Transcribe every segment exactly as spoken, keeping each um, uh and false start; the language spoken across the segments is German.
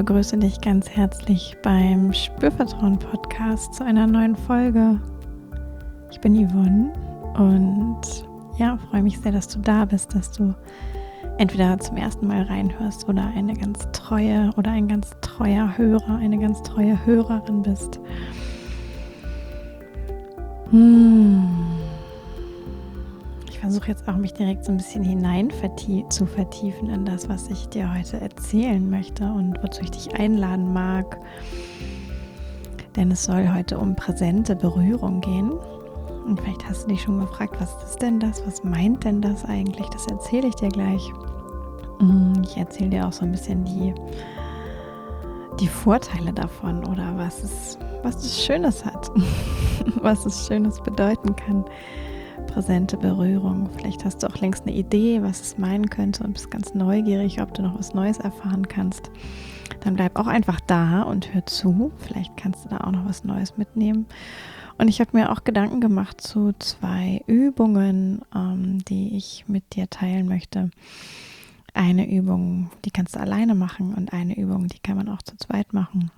begrüße dich ganz herzlich beim Spürvertrauen-Podcast zu einer neuen Folge. Ich bin Yvonne und ja, freue mich sehr, dass du da bist, dass du entweder zum ersten Mal reinhörst oder eine ganz treue oder ein ganz treuer Hörer, eine ganz treue Hörerin bist. Hm. Ich versuche jetzt auch, mich direkt so ein bisschen hinein vertie- zu vertiefen in das, was ich dir heute erzählen möchte und wozu ich dich einladen mag. Denn es soll heute um präsente Berührung gehen. Und vielleicht hast du dich schon gefragt, was ist denn das? Was meint denn das eigentlich? Das erzähle ich dir gleich. Ich erzähle dir auch so ein bisschen die, die Vorteile davon oder was es, was es Schönes hat, was es Schönes bedeuten kann. Präsente Berührung. Vielleicht hast du auch längst eine Idee, was es meinen könnte und bist ganz neugierig, ob du noch was Neues erfahren kannst. Dann bleib auch einfach da und hör zu. Vielleicht kannst du da auch noch was Neues mitnehmen. Und ich habe mir auch Gedanken gemacht zu zwei Übungen, ähm, die ich mit dir teilen möchte. Eine Übung, die kannst du alleine machen und eine Übung, die kann man auch zu zweit machen.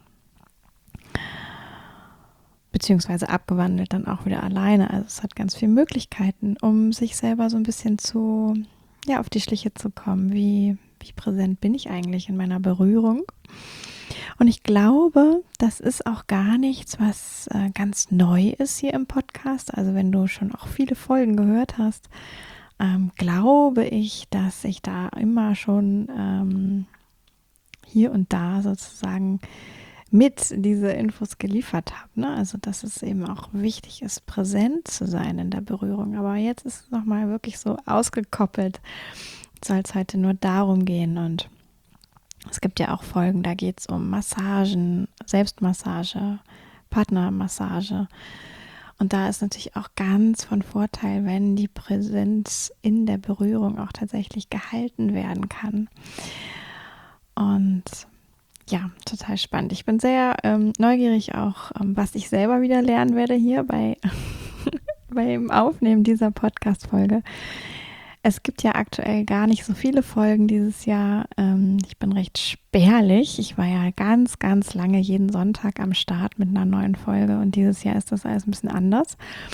Beziehungsweise abgewandelt dann auch wieder alleine. Also es hat ganz viele Möglichkeiten, um sich selber so ein bisschen zu, ja, auf die Schliche zu kommen. Wie, wie präsent bin ich eigentlich in meiner Berührung? Und ich glaube, das ist auch gar nichts, was äh, ganz neu ist hier im Podcast. Also wenn du schon auch viele Folgen gehört hast, ähm, glaube ich, dass ich da immer schon ähm, hier und da sozusagen mit diese Infos geliefert habe. Ne? Also dass es eben auch wichtig ist, präsent zu sein in der Berührung. Aber jetzt ist es nochmal wirklich so ausgekoppelt. Soll es heute nur darum gehen. Und es gibt ja auch Folgen, da geht es um Massagen, Selbstmassage, Partnermassage. Und da ist natürlich auch ganz von Vorteil, wenn die Präsenz in der Berührung auch tatsächlich gehalten werden kann. Und ja, total spannend. Ich bin sehr ähm, neugierig auch, ähm, was ich selber wieder lernen werde hier bei beim Aufnehmen dieser Podcast-Folge. Es gibt ja aktuell gar nicht so viele Folgen dieses Jahr. Ähm, ich bin recht spärlich. Ich war ja ganz, ganz lange jeden Sonntag am Start mit einer neuen Folge und dieses Jahr ist das alles ein bisschen anders.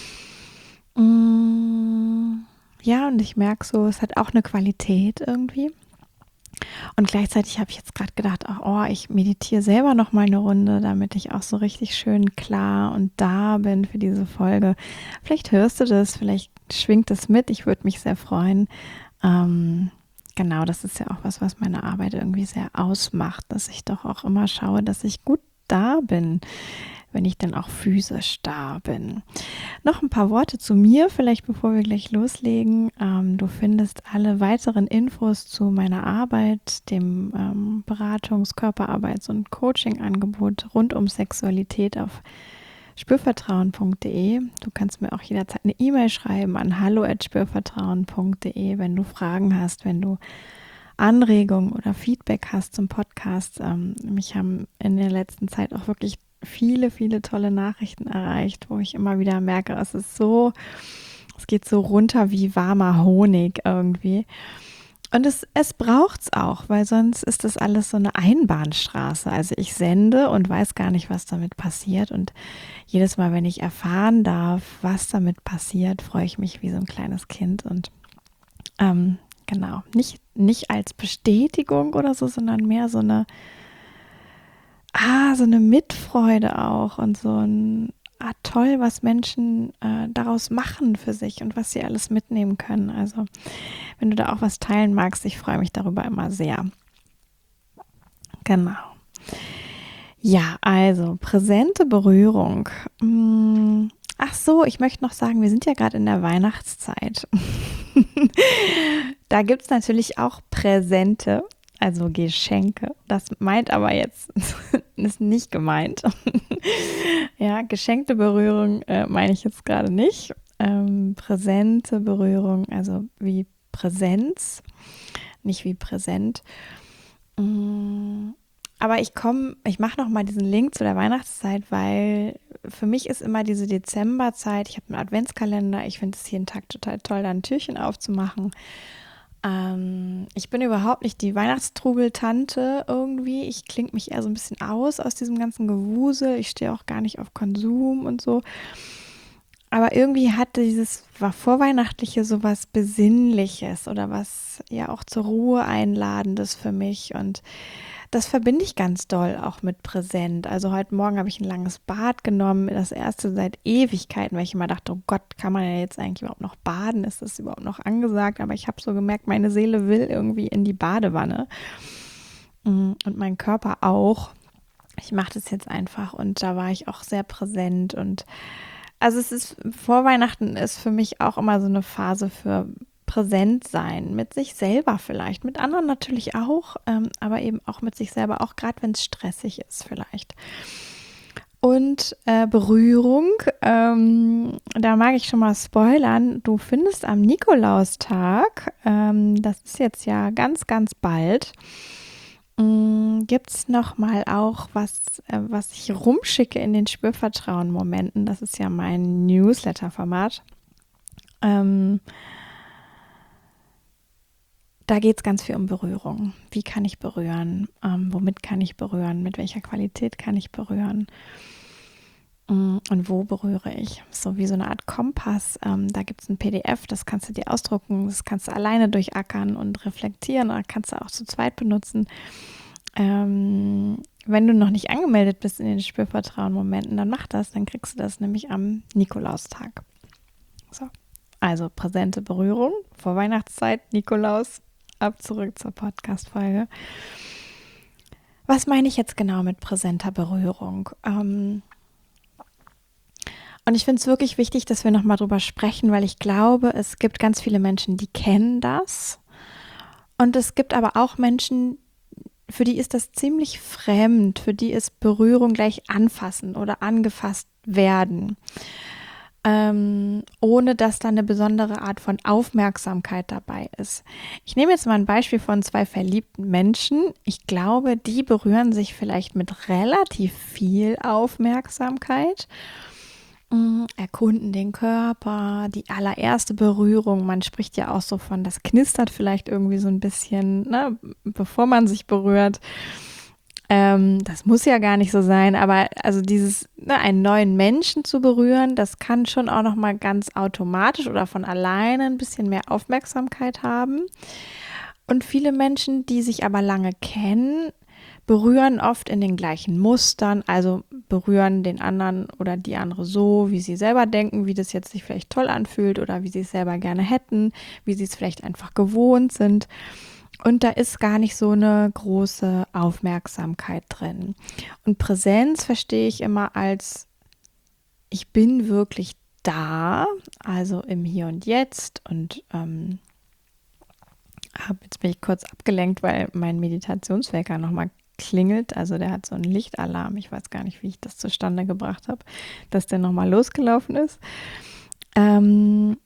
Mm, ja, und ich merke so, es hat auch eine Qualität irgendwie. Und gleichzeitig habe ich jetzt gerade gedacht, ach, oh, ich meditiere selber noch mal eine Runde, damit ich auch so richtig schön klar und da bin für diese Folge. Vielleicht hörst du das, vielleicht schwingt es mit. Ich würde mich sehr freuen. Ähm, genau, das ist ja auch was, was meine Arbeit irgendwie sehr ausmacht, dass ich doch auch immer schaue, dass ich gut da bin, wenn ich dann auch physisch da bin. Noch ein paar Worte zu mir, vielleicht bevor wir gleich loslegen. Ähm, du findest alle weiteren Infos zu meiner Arbeit, dem ähm, Beratungs-, Körperarbeits- und Coaching-Angebot rund um Sexualität auf spürvertrauen punkt de. Du kannst mir auch jederzeit eine E-Mail schreiben an hallo at spürvertrauen punkt de, wenn du Fragen hast, wenn du Anregungen oder Feedback hast zum Podcast. Ähm, mich haben in der letzten Zeit auch wirklich viele, viele tolle Nachrichten erreicht, wo ich immer wieder merke, es ist so, es geht so runter wie warmer Honig irgendwie. Und es, es braucht es auch, weil sonst ist das alles so eine Einbahnstraße. Also ich sende und weiß gar nicht, was damit passiert. Und jedes Mal, wenn ich erfahren darf, was damit passiert, freue ich mich wie so ein kleines Kind. Und ähm, genau, nicht, nicht als Bestätigung oder so, sondern mehr so eine Ah, so eine Mitfreude auch und so ein, ah, toll, was Menschen äh, daraus machen für sich und was sie alles mitnehmen können. Also, wenn du da auch was teilen magst, ich freue mich darüber immer sehr. Genau. Ja, also, präsente Berührung. Hm, ach so, ich möchte noch sagen, wir sind ja gerade in der Weihnachtszeit. Da gibt es natürlich auch Präsente. Also Geschenke, das meint aber jetzt, ist nicht gemeint. Ja, geschenkte Berührung äh, meine ich jetzt gerade nicht. Ähm, präsente Berührung, also wie Präsenz, nicht wie präsent. Mm, aber ich komme, ich mache nochmal diesen Link zu der Weihnachtszeit, weil für mich ist immer diese Dezemberzeit, ich habe einen Adventskalender, ich finde es jeden Tag total toll, da ein Türchen aufzumachen. Ähm, ich bin überhaupt nicht die Weihnachtstrubel-Tante irgendwie. Ich klinge mich eher so ein bisschen aus aus diesem ganzen Gewusel. Ich stehe auch gar nicht auf Konsum und so. Aber irgendwie hatte dieses war Vorweihnachtliche so was Besinnliches oder was ja auch zur Ruhe Einladendes für mich. Und das verbinde ich ganz doll auch mit präsent. Also heute Morgen habe ich ein langes Bad genommen, das erste seit Ewigkeiten, weil ich immer dachte, oh Gott, kann man ja jetzt eigentlich überhaupt noch baden? Ist das überhaupt noch angesagt? Aber ich habe so gemerkt, meine Seele will irgendwie in die Badewanne. Und mein Körper auch. Ich mache das jetzt einfach und da war ich auch sehr präsent. Und also es ist, vor Weihnachten ist für mich auch immer so eine Phase für präsent sein, mit sich selber vielleicht, mit anderen natürlich auch, ähm, aber eben auch mit sich selber, auch gerade wenn es stressig ist vielleicht. Und äh, Berührung, ähm, da mag ich schon mal spoilern, du findest am Nikolaustag, ähm, das ist jetzt ja ganz, ganz bald, gibt es nochmal auch was, äh, was ich rumschicke in den Spürvertrauen-Momenten. Das ist ja mein Newsletter-Format. Ähm, da geht es ganz viel um Berührung. Wie kann ich berühren? Ähm, womit kann ich berühren? Mit welcher Qualität kann ich berühren? Mm, Und wo berühre ich? So wie so eine Art Kompass. Ähm, da gibt es ein P D F, das kannst du dir ausdrucken, das kannst du alleine durchackern und reflektieren oder kannst du auch zu zweit benutzen. Ähm, wenn du noch nicht angemeldet bist in den Spürvertrauen-Momenten, dann mach das, dann kriegst du das nämlich am Nikolaustag. So. Also präsente Berührung, vor Weihnachtszeit, Nikolaus, ab zurück zur Podcast-Folge. Was meine ich jetzt genau mit präsenter Berührung? Ähm, und ich finde es wirklich wichtig, dass wir nochmal drüber sprechen, weil ich glaube, es gibt ganz viele Menschen, die kennen das. Und es gibt aber auch Menschen, für die ist das ziemlich fremd, für die ist Berührung gleich anfassen oder angefasst werden, ähm, ohne dass da eine besondere Art von Aufmerksamkeit dabei ist. Ich nehme jetzt mal ein Beispiel von zwei verliebten Menschen. Ich glaube, die berühren sich vielleicht mit relativ viel Aufmerksamkeit, erkunden den Körper, die allererste Berührung. Man spricht ja auch so von, das knistert vielleicht irgendwie so ein bisschen, ne, bevor man sich berührt. Ähm, das muss ja gar nicht so sein, aber also dieses, ne, einen neuen Menschen zu berühren, das kann schon auch noch mal ganz automatisch oder von alleine ein bisschen mehr Aufmerksamkeit haben. Und viele Menschen, die sich aber lange kennen, berühren oft in den gleichen Mustern, also berühren den anderen oder die andere so, wie sie selber denken, wie das jetzt sich vielleicht toll anfühlt oder wie sie es selber gerne hätten, wie sie es vielleicht einfach gewohnt sind. Und da ist gar nicht so eine große Aufmerksamkeit drin. Und Präsenz verstehe ich immer als, ich bin wirklich da, also im Hier und Jetzt. Und ähm, jetzt bin ich kurz abgelenkt, weil mein Meditationswecker nochmal klingelt. Also der hat so einen Lichtalarm. Ich weiß gar nicht, wie ich das zustande gebracht habe, dass der nochmal losgelaufen ist. Ähm,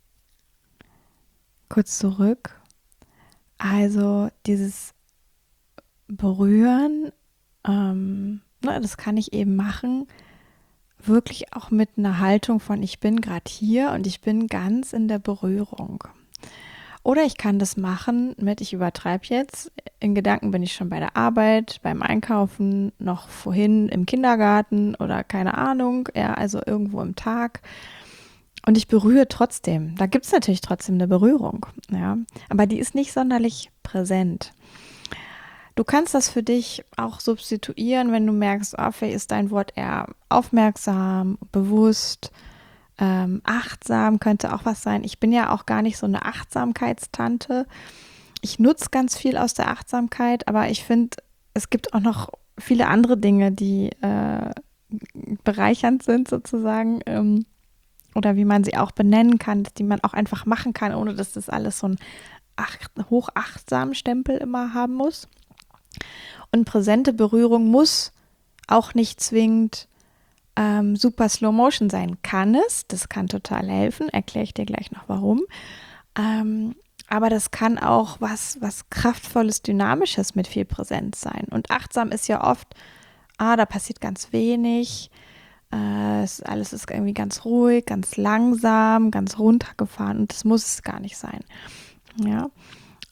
kurz zurück. Also dieses Berühren, ähm, ne, das kann ich eben machen, wirklich auch mit einer Haltung von, ich bin gerade hier und ich bin ganz in der Berührung. Oder ich kann das machen mit, ich übertreibe jetzt, in Gedanken bin ich schon bei der Arbeit, beim Einkaufen, noch vorhin im Kindergarten oder keine Ahnung, ja, also irgendwo im Tag. Und ich berühre trotzdem. Da gibt es natürlich trotzdem eine Berührung, ja, aber die ist nicht sonderlich präsent. Du kannst das für dich auch substituieren, wenn du merkst, oh, vielleicht ist dein Wort eher aufmerksam, bewusst, Ähm, achtsam könnte auch was sein. Ich bin ja auch gar nicht so eine Achtsamkeitstante. Ich nutze ganz viel aus der Achtsamkeit, aber ich finde, es gibt auch noch viele andere Dinge, die äh, bereichernd sind sozusagen, ähm, oder wie man sie auch benennen kann, die man auch einfach machen kann, ohne dass das alles so einen acht, hochachtsamen Stempel immer haben muss. Und präsente Berührung muss auch nicht zwingend Ähm, super Slow Motion sein. Kann es, das kann total helfen, erkläre ich dir gleich noch warum. Ähm, aber das kann auch was, was Kraftvolles, Dynamisches mit viel Präsenz sein. Und achtsam ist ja oft, ah, da passiert ganz wenig, äh, es, alles ist irgendwie ganz ruhig, ganz langsam, ganz runtergefahren und das muss es gar nicht sein. Ja.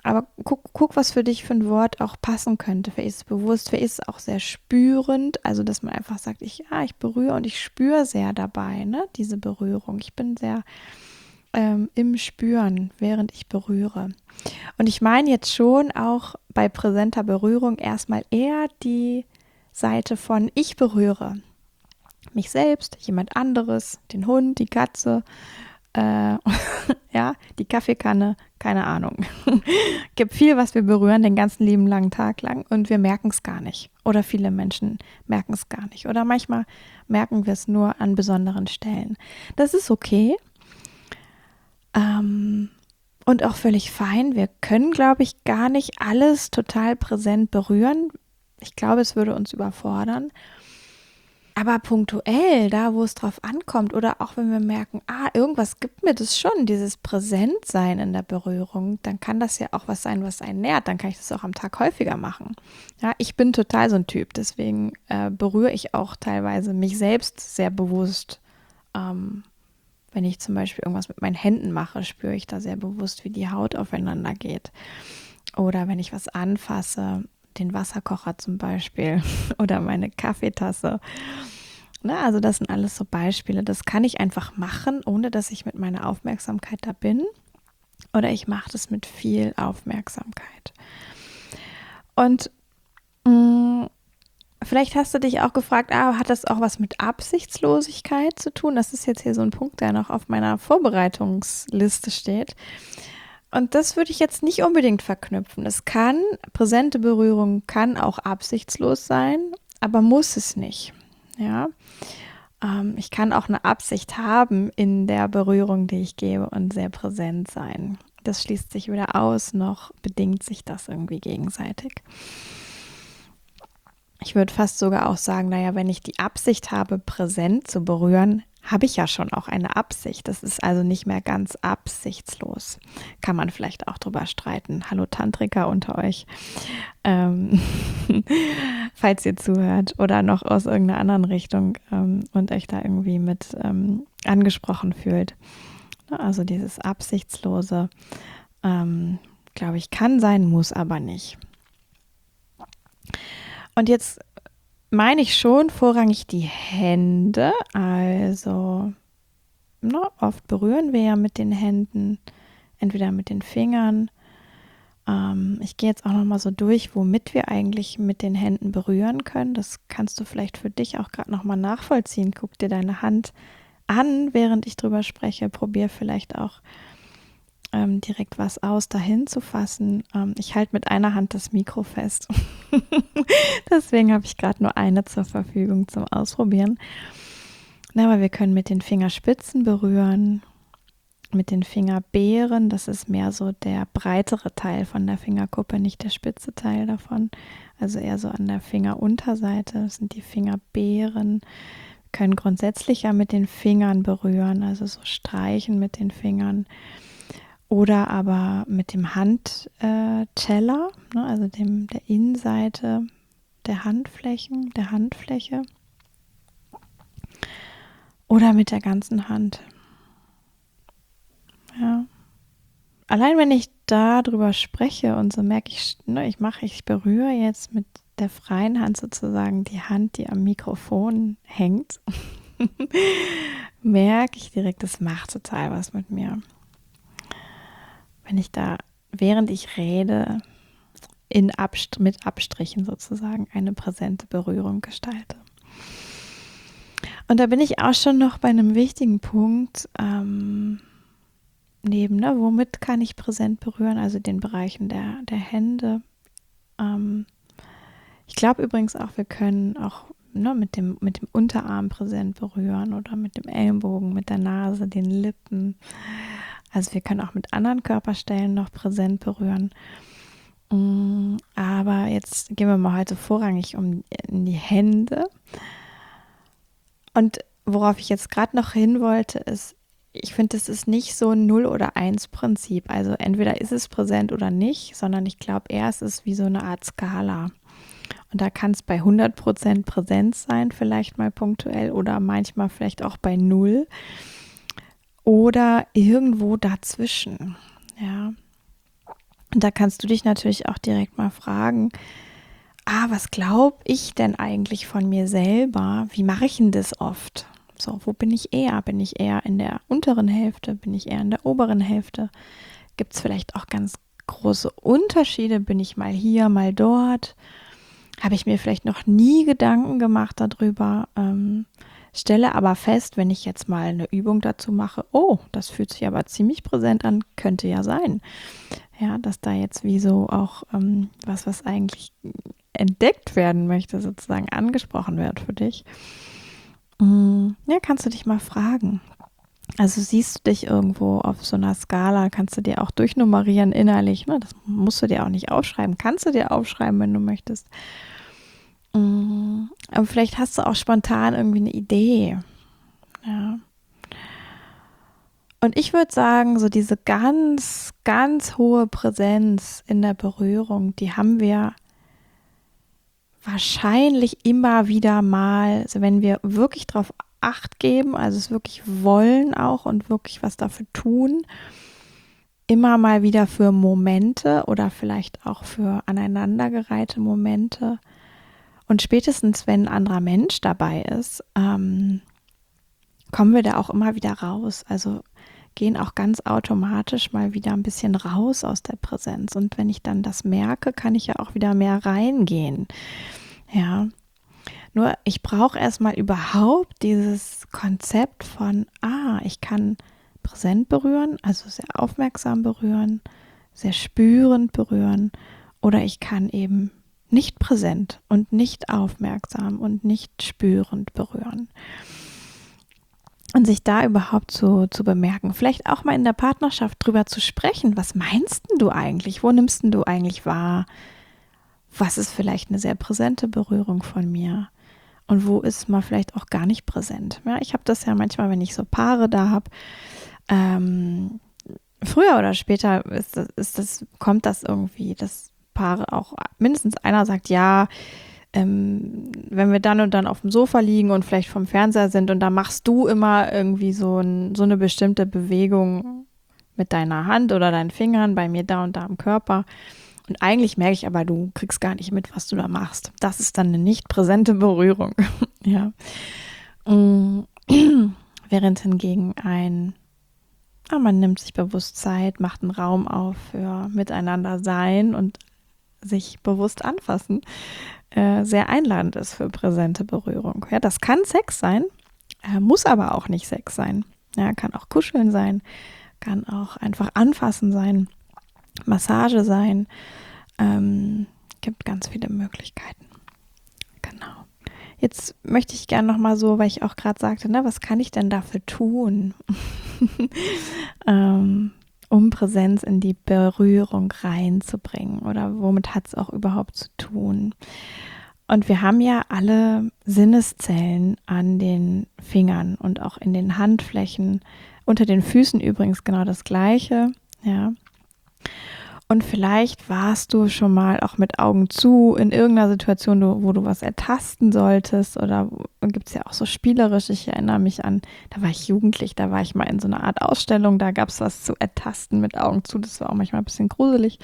Aber guck, guck, was für dich für ein Wort auch passen könnte. Vielleicht ist es bewusst, vielleicht ist es auch sehr spürend, also dass man einfach sagt, ich, ja, ich berühre und ich spüre sehr dabei, ne, diese Berührung. Ich bin sehr ähm, im Spüren, während ich berühre. Und ich meine jetzt schon auch bei präsenter Berührung erstmal eher die Seite von ich berühre mich selbst, jemand anderes, den Hund, die Katze, äh, ja, die Kaffeekanne, keine Ahnung. Gibt viel, was wir berühren den ganzen lieben langen Tag lang und wir merken es gar nicht. Oder viele Menschen merken es gar nicht. Oder manchmal merken wir es nur an besonderen Stellen. Das ist okay. Ähm, und auch völlig fein. Wir können, glaube ich, gar nicht alles total präsent berühren. Ich glaube, es würde uns überfordern. Aber punktuell, da wo es drauf ankommt oder auch wenn wir merken, ah, irgendwas gibt mir das schon, dieses Präsentsein in der Berührung, dann kann das ja auch was sein, was einen nährt. Dann kann ich das auch am Tag häufiger machen. Ja, ich bin total so ein Typ, deswegen äh, berühre ich auch teilweise mich selbst sehr bewusst. Ähm, wenn ich zum Beispiel irgendwas mit meinen Händen mache, spüre ich da sehr bewusst, wie die Haut aufeinander geht. Oder wenn ich was anfasse, den Wasserkocher zum Beispiel oder meine Kaffeetasse. Ne, also das sind alles so Beispiele. Das kann ich einfach machen, ohne dass ich mit meiner Aufmerksamkeit da bin. Oder ich mache das mit viel Aufmerksamkeit. Und mh, vielleicht hast du dich auch gefragt, ah, hat das auch was mit Absichtslosigkeit zu tun? Das ist jetzt hier so ein Punkt, der noch auf meiner Vorbereitungsliste steht. Und das würde ich jetzt nicht unbedingt verknüpfen. Es kann, präsente Berührung kann auch absichtslos sein, aber muss es nicht. Ja, ähm, ich kann auch eine Absicht haben in der Berührung, die ich gebe und sehr präsent sein. Das schließt sich weder aus, noch bedingt sich das irgendwie gegenseitig. Ich würde fast sogar auch sagen, naja, wenn ich die Absicht habe, präsent zu berühren, habe ich ja schon auch eine Absicht. Das ist also nicht mehr ganz absichtslos. Kann man vielleicht auch drüber streiten. Hallo Tantriker unter euch, ähm, falls ihr zuhört oder noch aus irgendeiner anderen Richtung ähm, und euch da irgendwie mit ähm, angesprochen fühlt. Also dieses Absichtslose, ähm, glaube ich, kann sein, muss aber nicht. Und jetzt meine ich schon vorrangig die Hände, also ne, oft berühren wir ja mit den Händen, entweder mit den Fingern. Ähm, ich gehe jetzt auch nochmal so durch, womit wir eigentlich mit den Händen berühren können. Das kannst du vielleicht für dich auch gerade nochmal nachvollziehen. Guck dir deine Hand an, während ich drüber spreche. Probier vielleicht auch ähm, direkt was aus, dahin zu fassen. Ähm, ich halte mit einer Hand das Mikro fest. Deswegen habe ich gerade nur eine zur Verfügung zum Ausprobieren. Na, aber wir können mit den Fingerspitzen berühren, mit den Fingerbeeren. Das ist mehr so der breitere Teil von der Fingerkuppe, nicht der spitze Teil davon. Also eher so an der Fingerunterseite. Das sind die Fingerbeeren. Wir können grundsätzlich ja mit den Fingern berühren, also so streichen mit den Fingern. Oder aber mit dem Handteller, äh, ne, also dem, der Innenseite der Handflächen, der Handfläche. Oder mit der ganzen Hand. Ja. Allein wenn ich da drüber spreche und so merke ich, ne, ich mache, ich berühre jetzt mit der freien Hand sozusagen die Hand, die am Mikrofon hängt, merke ich direkt, das macht total was mit mir. Wenn ich da, während ich rede, in Abst- mit Abstrichen sozusagen eine präsente Berührung gestalte. Und da bin ich auch schon noch bei einem wichtigen Punkt, ähm, neben, ne, womit kann ich präsent berühren, also den Bereichen der, der Hände. Ähm, ich glaube übrigens auch, wir können auch ne, mit dem, mit dem Unterarm präsent berühren oder mit dem Ellenbogen, mit der Nase, den Lippen. Also wir können auch mit anderen Körperstellen noch präsent berühren. Aber jetzt gehen wir mal heute vorrangig um in die Hände. Und worauf ich jetzt gerade noch hin wollte, ist, ich finde, es ist nicht so ein null oder eins Prinzip. Also entweder ist es präsent oder nicht, sondern ich glaube eher, es ist wie so eine Art Skala. Und da kann es bei hundert Prozent Präsenz sein, vielleicht mal punktuell oder manchmal vielleicht auch bei null. Oder irgendwo dazwischen, ja. Und da kannst du dich natürlich auch direkt mal fragen, ah, was glaube ich denn eigentlich von mir selber? Wie mache ich denn das oft? So, wo bin ich eher? Bin ich eher in der unteren Hälfte? Bin ich eher in der oberen Hälfte? Gibt es vielleicht auch ganz große Unterschiede? Bin ich mal hier, mal dort? Habe ich mir vielleicht noch nie Gedanken gemacht darüber? Ähm, stelle aber fest, wenn ich jetzt mal eine Übung dazu mache, oh, das fühlt sich aber ziemlich präsent an, könnte ja sein. Ja, dass da jetzt wie so auch ähm, was, was eigentlich entdeckt werden möchte, sozusagen angesprochen wird für dich. Mm, ja, kannst du dich mal fragen. Also siehst du dich irgendwo auf so einer Skala, kannst du dir auch durchnummerieren innerlich. Ne? Das musst du dir auch nicht aufschreiben. Kannst du dir aufschreiben, wenn du möchtest. Mm, aber vielleicht hast du auch spontan irgendwie eine Idee. Ja. Und ich würde sagen, so diese ganz, ganz hohe Präsenz in der Berührung, die haben wir wahrscheinlich immer wieder mal, also wenn wir wirklich drauf Acht geben, also es wirklich wollen auch und wirklich was dafür tun, immer mal wieder für Momente oder vielleicht auch für aneinandergereihte Momente. Und spätestens, wenn ein anderer Mensch dabei ist, ähm, kommen wir da auch immer wieder raus. Also gehen auch ganz automatisch mal wieder ein bisschen raus aus der Präsenz. Und wenn ich dann das merke, kann ich ja auch wieder mehr reingehen. Ja, nur ich brauche erstmal überhaupt dieses Konzept von, ah, ich kann präsent berühren, also sehr aufmerksam berühren, sehr spürend berühren, oder ich kann eben nicht präsent und nicht aufmerksam und nicht spürend berühren. Und sich da überhaupt zu, zu bemerken, vielleicht auch mal in der Partnerschaft drüber zu sprechen, was meinst denn du eigentlich, wo nimmst denn du eigentlich wahr, was ist vielleicht eine sehr präsente Berührung von mir? Und wo ist mal vielleicht auch gar nicht präsent. Ja, ich habe das ja manchmal, wenn ich so Paare da habe, ähm, früher oder später ist das, ist das, kommt das irgendwie, dass Paare auch, mindestens einer sagt, ja, ähm, wenn wir dann und dann auf dem Sofa liegen und vielleicht vom Fernseher sind und da machst du immer irgendwie so, ein, so eine bestimmte Bewegung mit deiner Hand oder deinen Fingern bei mir da und da im Körper. Und eigentlich merke ich aber, du kriegst gar nicht mit, was du da machst. Das ist dann eine nicht präsente Berührung. Ja. Während hingegen ein, ah, man nimmt sich bewusst Zeit, macht einen Raum auf für miteinander sein und sich bewusst anfassen, äh, sehr einladend ist für präsente Berührung. Ja, das kann Sex sein, äh, muss aber auch nicht Sex sein. Ja, kann auch Kuscheln sein, kann auch einfach anfassen sein, Massage sein. Ähm, gibt ganz viele Möglichkeiten. Genau. Jetzt möchte ich gerne nochmal so, weil ich auch gerade sagte, ne, was kann ich denn dafür tun, ähm, um Präsenz in die Berührung reinzubringen, oder womit hat es auch überhaupt zu tun? Und wir haben ja alle Sinneszellen an den Fingern und auch in den Handflächen, unter den Füßen übrigens genau das Gleiche, ja. Und vielleicht warst du schon mal auch mit Augen zu in irgendeiner Situation, wo du was ertasten solltest, oder gibt es ja auch so spielerisch, ich erinnere mich an, da war ich jugendlich, da war ich mal in so einer Art Ausstellung, da gab es was zu ertasten mit Augen zu, das war auch manchmal ein bisschen gruselig.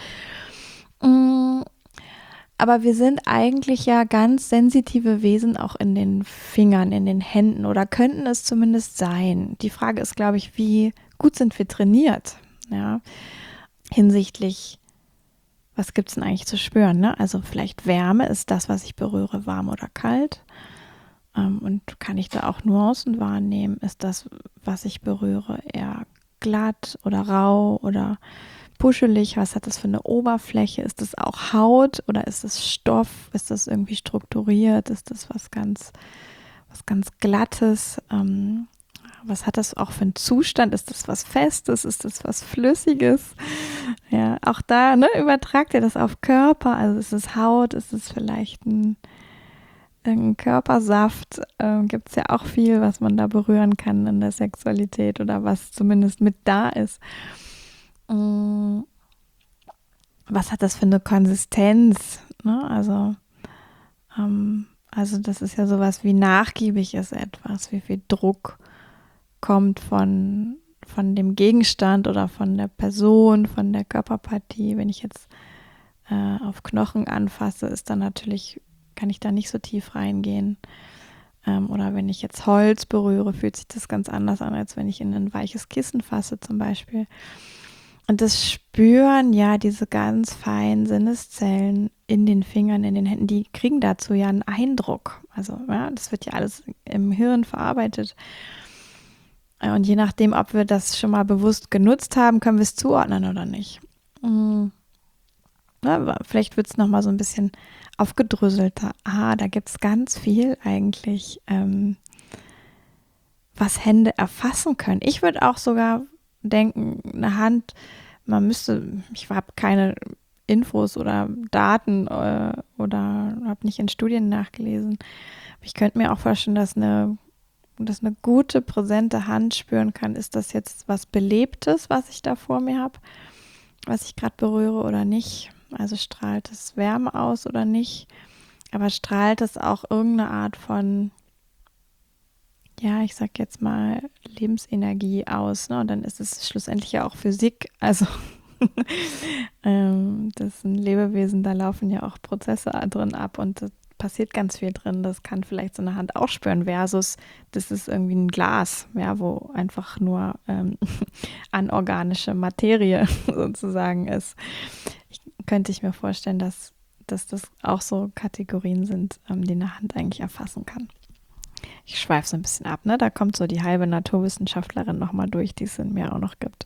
Aber wir sind eigentlich ja ganz sensitive Wesen auch in den Fingern, in den Händen, oder könnten es zumindest sein. Die Frage ist, glaube ich, wie gut sind wir trainiert, ja, hinsichtlich, was gibt es denn eigentlich zu spüren, ne? Also vielleicht Wärme, ist das, was ich berühre, warm oder kalt? Ähm, und kann ich da auch Nuancen wahrnehmen? Ist das, was ich berühre, eher glatt oder rau oder puschelig? Was hat das für eine Oberfläche? Ist das auch Haut oder ist das Stoff? Ist das irgendwie strukturiert? Ist das was ganz, was ganz Glattes? Ähm, Was hat das auch für einen Zustand? Ist das was Festes? Ist das was Flüssiges? Ja, auch da, ne, übertragt ihr das auf Körper. Also ist es Haut? Ist es vielleicht ein, ein Körpersaft? Ähm, gibt es ja auch viel, was man da berühren kann in der Sexualität oder was zumindest mit da ist. Ähm, was hat das für eine Konsistenz? Ne? Also, ähm, also das ist ja sowas wie nachgiebig ist etwas, wie viel Druck kommt von, von dem Gegenstand oder von der Person, von der Körperpartie. Wenn ich jetzt äh, auf Knochen anfasse, ist dann natürlich, kann ich da nicht so tief reingehen. Ähm, oder wenn ich jetzt Holz berühre, fühlt sich das ganz anders an, als wenn ich in ein weiches Kissen fasse zum Beispiel. Und das Spüren, ja, diese ganz feinen Sinneszellen in den Fingern, in den Händen, die kriegen dazu ja einen Eindruck. Also ja, das wird ja alles im Hirn verarbeitet. Und je nachdem, ob wir das schon mal bewusst genutzt haben, können wir es zuordnen oder nicht. Mhm. Ja, vielleicht wird es nochmal so ein bisschen aufgedröselter. Ah, da gibt es ganz viel eigentlich, ähm, was Hände erfassen können. Ich würde auch sogar denken, eine Hand, man müsste, ich habe keine Infos oder Daten äh, oder habe nicht in Studien nachgelesen. Aber ich könnte mir auch vorstellen, dass eine, dass eine gute, präsente Hand spüren kann, ist das jetzt was Belebtes, was ich da vor mir habe, was ich gerade berühre oder nicht. Also strahlt es Wärme aus oder nicht. Aber strahlt es auch irgendeine Art von, ja, ich sag jetzt mal, Lebensenergie aus, ne? Und dann ist es schlussendlich ja auch Physik. Also ähm, das ist ein Lebewesen, da laufen ja auch Prozesse drin ab und das passiert ganz viel drin. Das kann vielleicht so eine Hand auch spüren, versus das ist irgendwie ein Glas, ja, wo einfach nur ähm, anorganische Materie sozusagen ist. Ich, könnte ich mir vorstellen, dass, dass das auch so Kategorien sind, ähm, die eine Hand eigentlich erfassen kann. Ich schweife so ein bisschen ab, ne? Da kommt so die halbe Naturwissenschaftlerin nochmal durch, die es in mir auch noch gibt.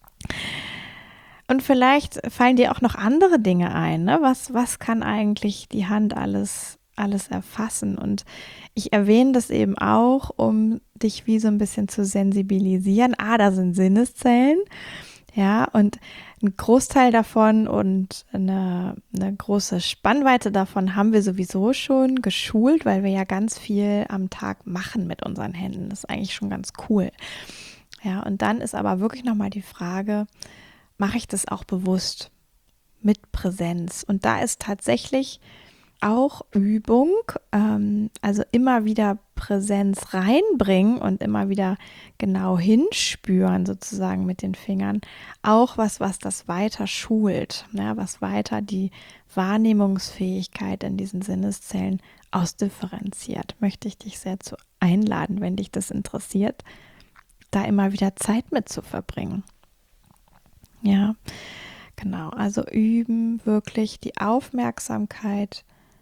Und vielleicht fallen dir auch noch andere Dinge ein, ne? Was, was kann eigentlich die Hand alles, alles erfassen? Und ich erwähne das eben auch, um dich wie so ein bisschen zu sensibilisieren. Ah, da sind Sinneszellen. Ja, und ein Großteil davon und eine, eine große Spannweite davon haben wir sowieso schon geschult, weil wir ja ganz viel am Tag machen mit unseren Händen. Das ist eigentlich schon ganz cool. Ja, und dann ist aber wirklich nochmal die Frage, mache ich das auch bewusst mit Präsenz? Und da ist tatsächlich auch Übung, ähm, also immer wieder Präsenz reinbringen und immer wieder genau hinspüren sozusagen mit den Fingern, auch was, was das weiter schult, ja, was weiter die Wahrnehmungsfähigkeit in diesen Sinneszellen ausdifferenziert. Möchte ich dich sehr zu einladen, wenn dich das interessiert, da immer wieder Zeit mit zu verbringen. Ja, genau, also üben wirklich die Aufmerksamkeit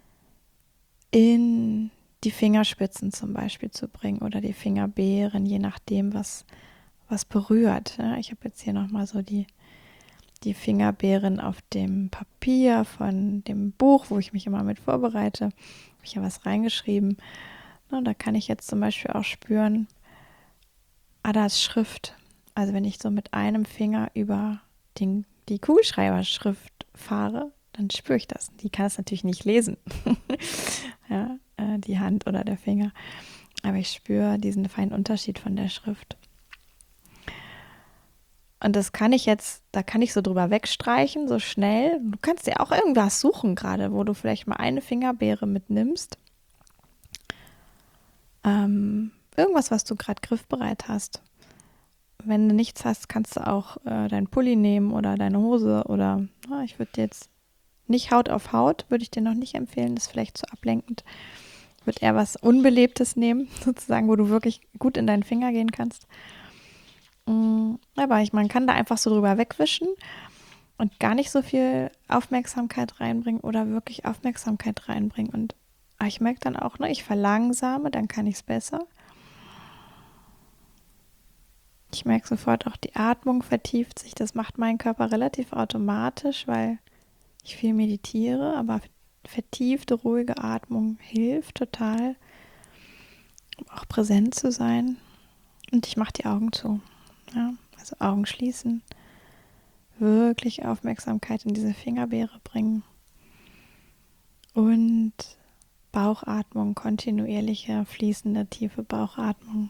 in die Fingerspitzen zum Beispiel zu bringen oder die Fingerbeeren, je nachdem, was, was berührt. Ja, ich habe jetzt hier nochmal so die, die Fingerbeeren auf dem Papier von dem Buch, wo ich mich immer mit vorbereite. Habe ich ja was reingeschrieben. Na, da kann ich jetzt zum Beispiel auch spüren, ah, da ist Schrift. Also wenn ich so mit einem Finger über den, die Kugelschreiberschrift fahre, dann spüre ich das. Die kann es natürlich nicht lesen, ja, äh, die Hand oder der Finger. Aber ich spüre diesen feinen Unterschied von der Schrift. Und das kann ich jetzt, da kann ich so drüber wegstreichen, so schnell. Du kannst dir auch irgendwas suchen gerade, wo du vielleicht mal eine Fingerbeere mitnimmst. Ähm, irgendwas, was du gerade griffbereit hast. Wenn du nichts hast, kannst du auch äh, deinen Pulli nehmen oder deine Hose oder na, ich würde jetzt nicht Haut auf Haut, würde ich dir noch nicht empfehlen, das ist vielleicht zu ablenkend. Ich würde eher was Unbelebtes nehmen, sozusagen, wo du wirklich gut in deinen Finger gehen kannst. Aber ich, man kann da einfach so drüber wegwischen und gar nicht so viel Aufmerksamkeit reinbringen oder wirklich Aufmerksamkeit reinbringen. Und ich merke dann auch, ne, ich verlangsame, dann kann ich es besser. Ich merke sofort auch, die Atmung vertieft sich. Das macht mein Körper relativ automatisch, weil ich viel meditiere, aber vertiefte, ruhige Atmung hilft total, um auch präsent zu sein. Und ich mache die Augen zu. Ja, also Augen schließen, wirklich Aufmerksamkeit in diese Fingerbeere bringen und Bauchatmung, kontinuierliche, fließende, tiefe Bauchatmung.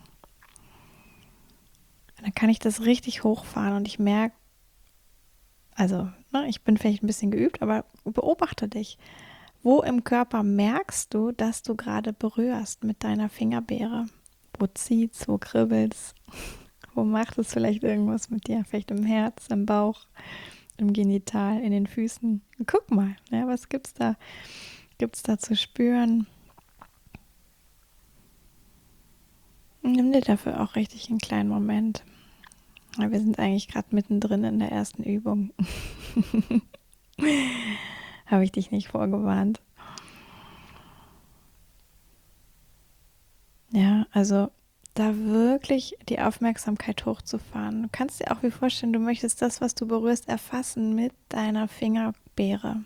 Dann kann ich das richtig hochfahren und ich merke, also ne, ich bin vielleicht ein bisschen geübt, aber beobachte dich. Wo im Körper merkst du, dass du gerade berührst mit deiner Fingerbeere? Wo zieht's, wo kribbelt's? Wo macht es vielleicht irgendwas mit dir? Vielleicht im Herz, im Bauch, im Genital, in den Füßen. Guck mal, ja, was gibt's da? Gibt's da zu spüren? Nimm dir dafür auch richtig einen kleinen Moment. Ja, wir sind eigentlich gerade mittendrin in der ersten Übung. Habe ich dich nicht vorgewarnt. Ja, also da wirklich die Aufmerksamkeit hochzufahren. Du kannst dir auch wie vorstellen, du möchtest das, was du berührst, erfassen mit deiner Fingerbeere.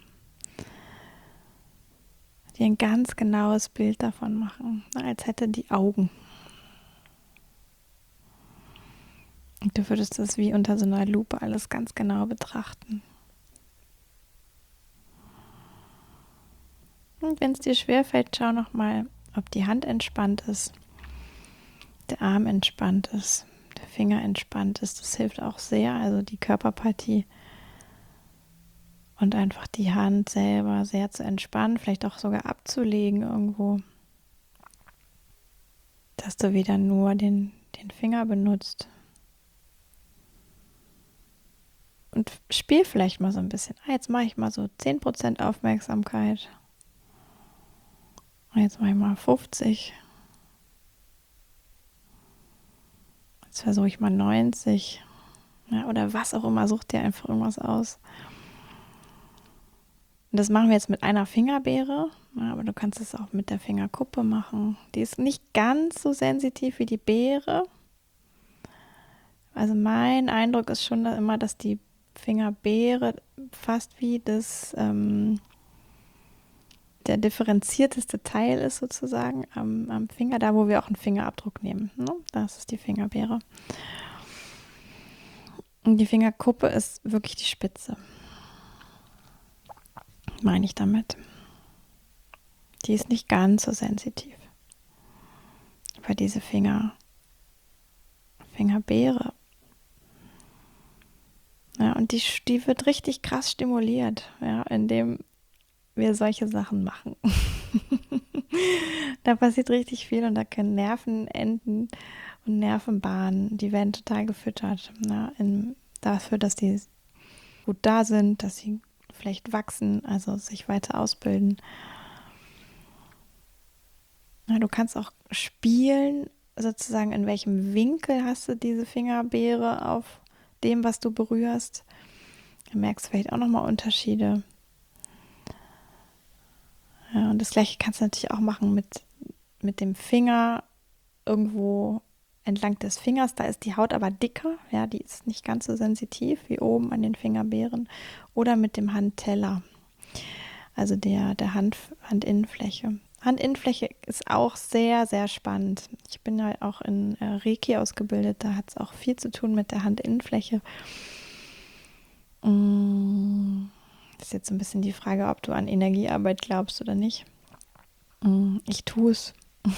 Dir ein ganz genaues Bild davon machen, als hätte die Augen. Und du würdest das wie unter so einer Lupe alles ganz genau betrachten. Und wenn es dir schwerfällt, schau nochmal, ob die Hand entspannt ist, der Arm entspannt ist, der Finger entspannt ist. Das hilft auch sehr, also die Körperpartie und einfach die Hand selber sehr zu entspannen, vielleicht auch sogar abzulegen irgendwo, dass du wieder nur den, den Finger benutzt. Und spiel vielleicht mal so ein bisschen. Ah, jetzt mache ich mal so zehn Prozent Aufmerksamkeit. Und jetzt mache ich mal fünfzig. Jetzt versuche ich mal neunzig. Ja, oder was auch immer, such dir einfach irgendwas aus. Und das machen wir jetzt mit einer Fingerbeere, ja, aber du kannst es auch mit der Fingerkuppe machen. Die ist nicht ganz so sensitiv wie die Beere. Also mein Eindruck ist schon immer, dass die Fingerbeere fast wie das ähm, der differenzierteste Teil ist sozusagen am, am Finger, da wo wir auch einen Fingerabdruck nehmen. Ne? Das ist die Fingerbeere. Und die Fingerkuppe ist wirklich die Spitze. Meine ich damit. Die ist nicht ganz so sensitiv. Aber diese Finger, Fingerbeere, ja, und die, die wird richtig krass stimuliert, ja, indem wir solche Sachen machen. Da passiert richtig viel und da können Nervenenden und Nervenbahnen, die werden total gefüttert, ja, in, dafür, dass die gut da sind, dass sie vielleicht wachsen, also sich weiter ausbilden. Ja, du kannst auch spielen, sozusagen in welchem Winkel hast du diese Fingerbeere auf dem, was du berührst. Du merkst vielleicht auch nochmal Unterschiede. Ja, und das Gleiche kannst du natürlich auch machen mit, mit dem Finger irgendwo entlang des Fingers. Da ist die Haut aber dicker, ja, die ist nicht ganz so sensitiv wie oben an den Fingerbeeren. Oder mit dem Handteller, also der, der Hand, Handinnenfläche. Handinnenfläche ist auch sehr, sehr spannend. Ich bin ja auch in äh, Reiki ausgebildet, da hat es auch viel zu tun mit der Handinnenfläche. Mm, das ist jetzt ein bisschen die Frage, ob du an Energiearbeit glaubst oder nicht. Mm, ich tue es.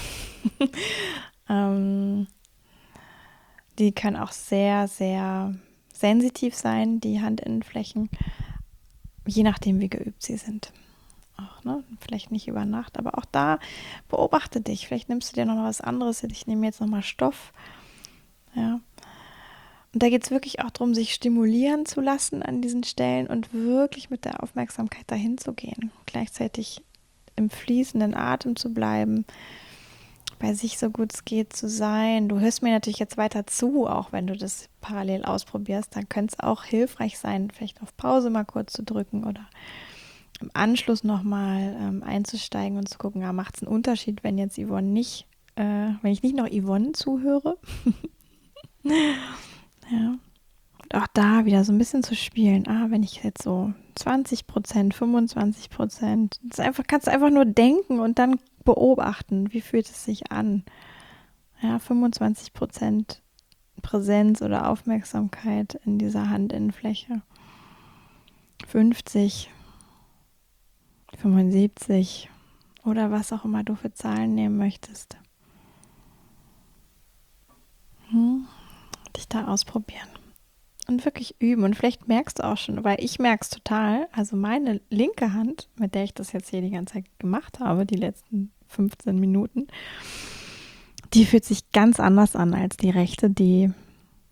ähm, die können auch sehr, sehr sensitiv sein, die Handinnenflächen, je nachdem, wie geübt sie sind. Auch, ne? Vielleicht nicht über Nacht, aber auch da beobachte dich. Vielleicht nimmst du dir noch mal was anderes. Ich nehme jetzt noch mal Stoff. Ja. Und da geht es wirklich auch darum, sich stimulieren zu lassen an diesen Stellen und wirklich mit der Aufmerksamkeit dahin zu gehen. Gleichzeitig im fließenden Atem zu bleiben, bei sich so gut es geht zu sein. Du hörst mir natürlich jetzt weiter zu, auch wenn du das parallel ausprobierst. Dann könnte es auch hilfreich sein, vielleicht auf Pause mal kurz zu drücken oder im Anschluss nochmal ähm, einzusteigen und zu gucken, ja, macht es einen Unterschied, wenn jetzt Yvonne nicht, äh, wenn ich nicht noch Yvonne zuhöre. Ja. Und auch da wieder so ein bisschen zu spielen. Ah, wenn ich jetzt so zwanzig Prozent, fünfundzwanzig Prozent, das einfach, kannst du einfach nur denken und dann beobachten, wie fühlt es sich an. Ja, fünfundzwanzig Prozent Präsenz oder Aufmerksamkeit in dieser Handinnenfläche. fünfzig, fünfundsiebzig oder was auch immer du für Zahlen nehmen möchtest. Hm, dich da ausprobieren. Und wirklich üben. Und vielleicht merkst du auch schon, weil ich merke es total, also meine linke Hand, mit der ich das jetzt hier die ganze Zeit gemacht habe, die letzten fünfzehn Minuten, die fühlt sich ganz anders an als die rechte, die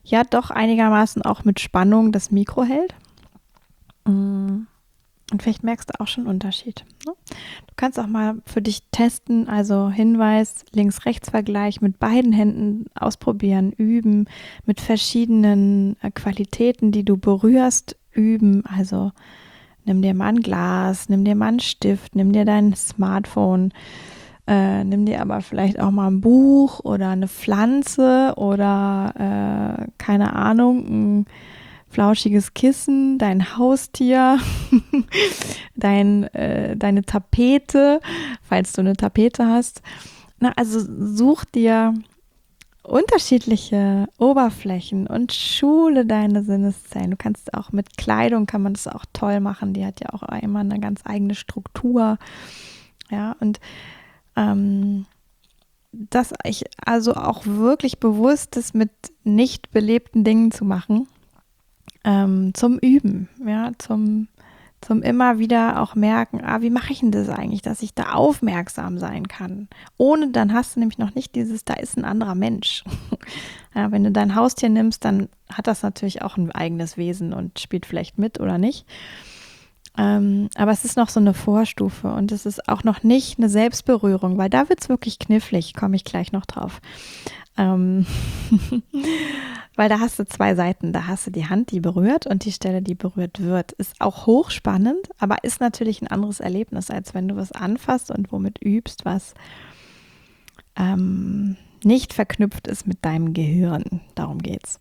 ja doch einigermaßen auch mit Spannung das Mikro hält. Und vielleicht merkst du auch schon einen Unterschied. Ne? Du kannst auch mal für dich testen, also Hinweis, Links-Rechts-Vergleich mit beiden Händen ausprobieren, üben, mit verschiedenen äh, Qualitäten, die du berührst, üben. Also nimm dir mal ein Glas, nimm dir mal einen Stift, nimm dir dein Smartphone, äh, nimm dir aber vielleicht auch mal ein Buch oder eine Pflanze oder äh, keine Ahnung, ein flauschiges Kissen, dein Haustier, dein, äh, deine Tapete, falls du eine Tapete hast. Na, also such dir unterschiedliche Oberflächen und schule deine Sinneszellen. Du kannst auch mit Kleidung, kann man das auch toll machen. Die hat ja auch immer eine ganz eigene Struktur. Ja, und ähm, dass ich also auch wirklich bewusst ist, mit nicht belebten Dingen zu machen, ähm, zum Üben, ja, zum, zum immer wieder auch merken, ah, wie mache ich denn das eigentlich, dass ich da aufmerksam sein kann. Ohne, dann hast du nämlich noch nicht dieses, da ist ein anderer Mensch. Ja, wenn du dein Haustier nimmst, dann hat das natürlich auch ein eigenes Wesen und spielt vielleicht mit oder nicht. Ähm, aber es ist noch so eine Vorstufe und es ist auch noch nicht eine Selbstberührung, weil da wird es wirklich knifflig, komme ich gleich noch drauf. Ähm weil da hast du zwei Seiten, da hast du die Hand, die berührt und die Stelle, die berührt wird. Ist auch hochspannend, aber ist natürlich ein anderes Erlebnis, als wenn du was anfasst und womit übst, was ähm, nicht verknüpft ist mit deinem Gehirn. Darum geht's.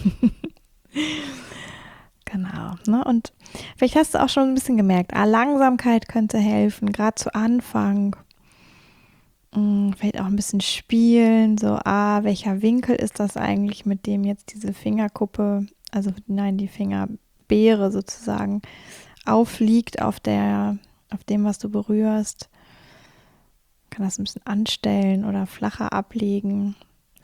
Genau. Ne? Und vielleicht hast du auch schon ein bisschen gemerkt, ah, Langsamkeit könnte helfen, gerade zu Anfang. Hm, vielleicht auch ein bisschen spielen, so, ah, welcher Winkel ist das eigentlich, mit dem jetzt diese Fingerkuppe, also nein, die Fingerbeere sozusagen aufliegt auf der, auf dem, was du berührst. Kann das ein bisschen anstellen oder flacher ablegen.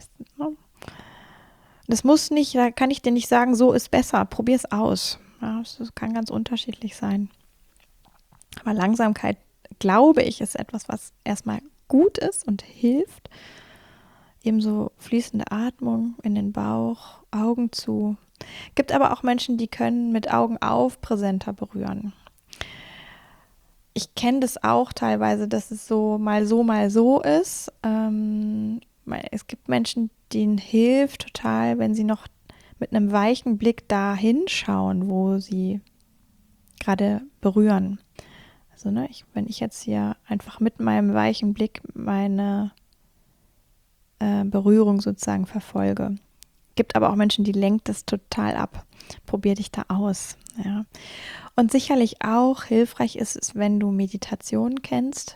Das muss nicht, da kann ich dir nicht sagen, so ist besser, probier es aus. Ja, das kann ganz unterschiedlich sein. Aber Langsamkeit, glaube ich, ist etwas, was erstmal gut ist und hilft. Ebenso fließende Atmung in den Bauch, Augen zu. Gibt aber auch Menschen, die können mit Augen auf präsenter berühren. Ich kenne das auch teilweise, dass es so mal so, mal so ist. Ähm, es gibt Menschen, denen hilft total, wenn sie noch mit einem weichen Blick da hinschauen, wo sie gerade berühren. Also ne, ich, wenn ich jetzt hier einfach mit meinem weichen Blick meine äh, Berührung sozusagen verfolge. Gibt aber auch Menschen, die lenkt das total ab. Probier dich da aus. Ja. Und sicherlich auch hilfreich ist es, wenn du Meditation kennst.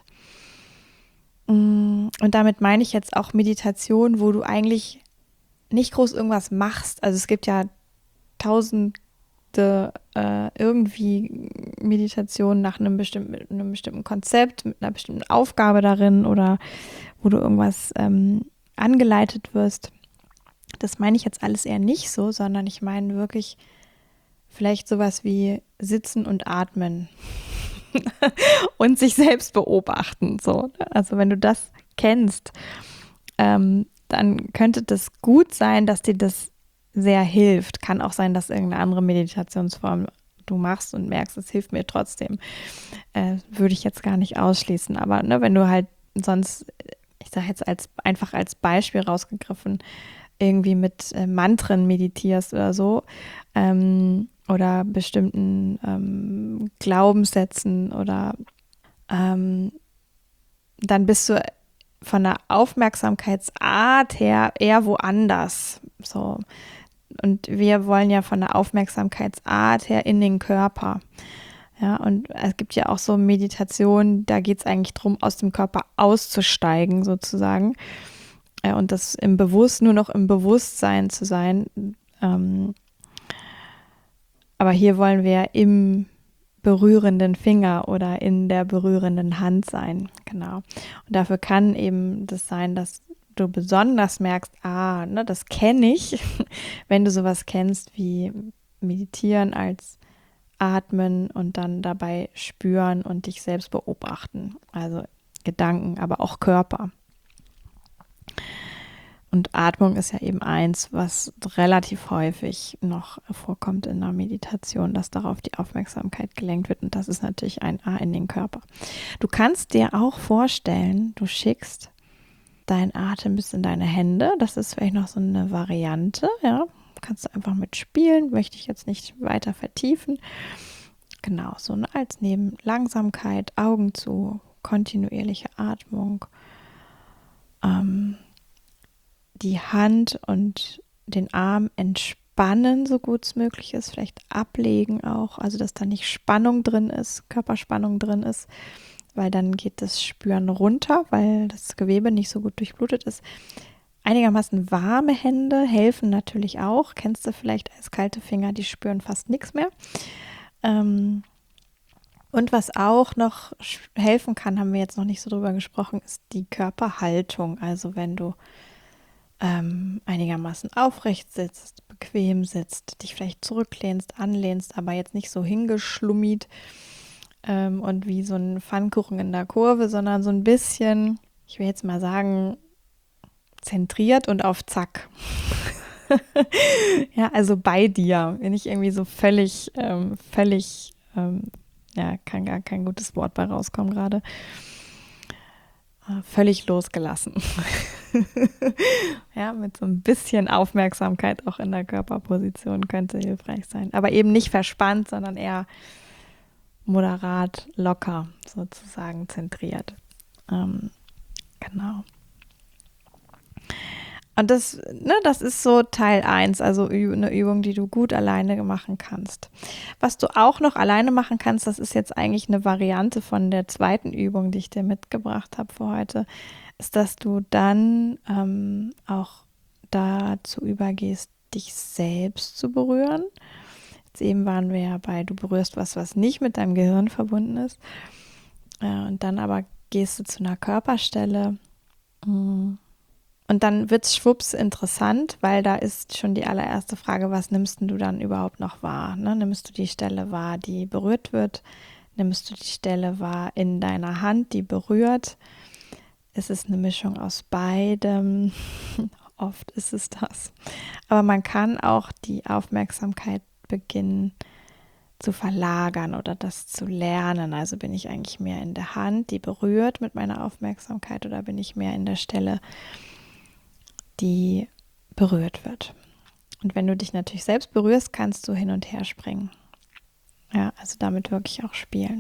Und damit meine ich jetzt auch Meditation, wo du eigentlich nicht groß irgendwas machst. Also es gibt ja tausende äh, irgendwie Meditationen nach einem bestimmten, einem bestimmten Konzept, mit einer bestimmten Aufgabe darin oder wo du irgendwas ähm, angeleitet wirst. Das meine ich jetzt alles eher nicht so, sondern ich meine wirklich vielleicht sowas wie sitzen und atmen und sich selbst beobachten. So. Also wenn du das kennst, ähm, dann könnte das gut sein, dass dir das sehr hilft. Kann auch sein, dass irgendeine andere Meditationsform du machst und merkst, es hilft mir trotzdem. Äh, würde ich jetzt gar nicht ausschließen. Aber ne, wenn du halt sonst, ich sage jetzt als einfach als Beispiel rausgegriffen, irgendwie mit äh, Mantren meditierst oder so ähm, oder bestimmten ähm, Glaubenssätzen oder ähm, dann bist du von der Aufmerksamkeitsart her eher woanders. So. Und wir wollen ja von der Aufmerksamkeitsart her in den Körper. Ja, und es gibt ja auch so Meditationen, da geht es eigentlich darum, aus dem Körper auszusteigen, sozusagen. Und das im Bewusst, nur noch im Bewusstsein zu sein. Ähm, aber hier wollen wir im berührenden Finger oder in der berührenden Hand sein. Genau. Und dafür kann eben das sein, dass du besonders merkst, ah, ne, das kenne ich, wenn du sowas kennst wie Meditieren als Atmen und dann dabei spüren und dich selbst beobachten. Also Gedanken, aber auch Körper. Und Atmung ist ja eben eins, was relativ häufig noch vorkommt in der Meditation, dass darauf die Aufmerksamkeit gelenkt wird. Und das ist natürlich ein A in den Körper. Du kannst dir auch vorstellen, du schickst deinen Atem bis in deine Hände. Das ist vielleicht noch so eine Variante, ja. Kannst du einfach mitspielen, möchte ich jetzt nicht weiter vertiefen. Genau, so als neben Langsamkeit, Augen zu, kontinuierliche Atmung, ähm, die Hand und den Arm entspannen, so gut es möglich ist, vielleicht ablegen auch, also dass da nicht Spannung drin ist, Körperspannung drin ist, weil dann geht das Spüren runter, weil das Gewebe nicht so gut durchblutet ist. Einigermaßen warme Hände helfen natürlich auch. Kennst du vielleicht eiskalte Finger, die spüren fast nichts mehr. Ähm, und was auch noch helfen kann, haben wir jetzt noch nicht so drüber gesprochen, ist die Körperhaltung. Also wenn du ähm, einigermaßen aufrecht sitzt, bequem sitzt, dich vielleicht zurücklehnst, anlehnst, aber jetzt nicht so hingeschlummiert ähm, und wie so ein Pfannkuchen in der Kurve, sondern so ein bisschen, ich will jetzt mal sagen, zentriert und auf Zack. Ja, also bei dir, wenn ich irgendwie so völlig, ähm, völlig, ähm, ja, kann gar kein gutes Wort bei rauskommen gerade, äh, völlig losgelassen. Ja, mit so ein bisschen Aufmerksamkeit auch in der Körperposition könnte hilfreich sein. Aber eben nicht verspannt, sondern eher moderat, locker, sozusagen zentriert. Ähm, genau. Und das, ne, das ist so Teil eins, also eine Übung, die du gut alleine machen kannst. Was du auch noch alleine machen kannst, das ist jetzt eigentlich eine Variante von der zweiten Übung, die ich dir mitgebracht habe für heute, ist, dass du dann ähm, auch dazu übergehst, dich selbst zu berühren. Jetzt eben waren wir ja bei, du berührst was, was nicht mit deinem Gehirn verbunden ist. Äh, und dann aber gehst du zu einer Körperstelle. Mh, Und dann wird es schwupps interessant, weil da ist schon die allererste Frage, was nimmst du dann überhaupt noch wahr? Ne? Nimmst du die Stelle wahr, die berührt wird? Nimmst du die Stelle wahr in deiner Hand, die berührt? Ist es eine Mischung aus beidem? Oft ist es das. Aber man kann auch die Aufmerksamkeit beginnen zu verlagern oder das zu lernen. Also bin ich eigentlich mehr in der Hand, die berührt mit meiner Aufmerksamkeit, oder bin ich mehr in der Stelle, die berührt wird. Und wenn du dich natürlich selbst berührst, kannst du hin und her springen. Ja, also damit wirklich auch spielen.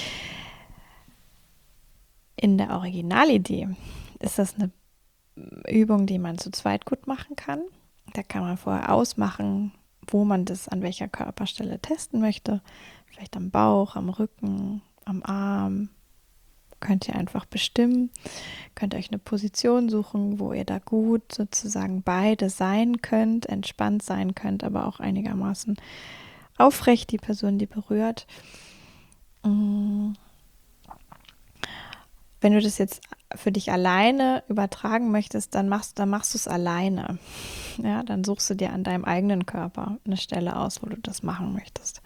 In der Originalidee ist das eine Übung, die man zu zweit gut machen kann. Da kann man vorher ausmachen, wo man das an welcher Körperstelle testen möchte. Vielleicht am Bauch, am Rücken, am Arm. Könnt ihr einfach bestimmen. Könnt euch eine Position suchen, wo ihr da gut sozusagen beide sein könnt, entspannt sein könnt, aber auch einigermaßen aufrecht, die Person, die berührt. Wenn du das jetzt für dich alleine übertragen möchtest, dann machst, dann machst du es alleine. Ja, dann suchst du dir an deinem eigenen Körper eine Stelle aus, wo du das machen möchtest.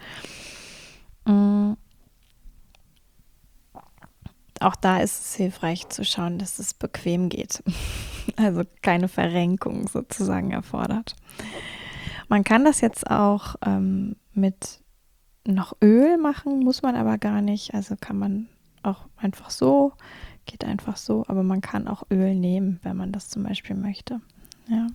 Auch da ist es hilfreich zu schauen, dass es bequem geht. Also keine Verrenkung sozusagen erfordert. Man kann das jetzt auch ähm, mit noch Öl machen, muss man aber gar nicht. Also kann man auch einfach so, geht einfach so, aber man kann auch Öl nehmen, wenn man das zum Beispiel möchte. Ja.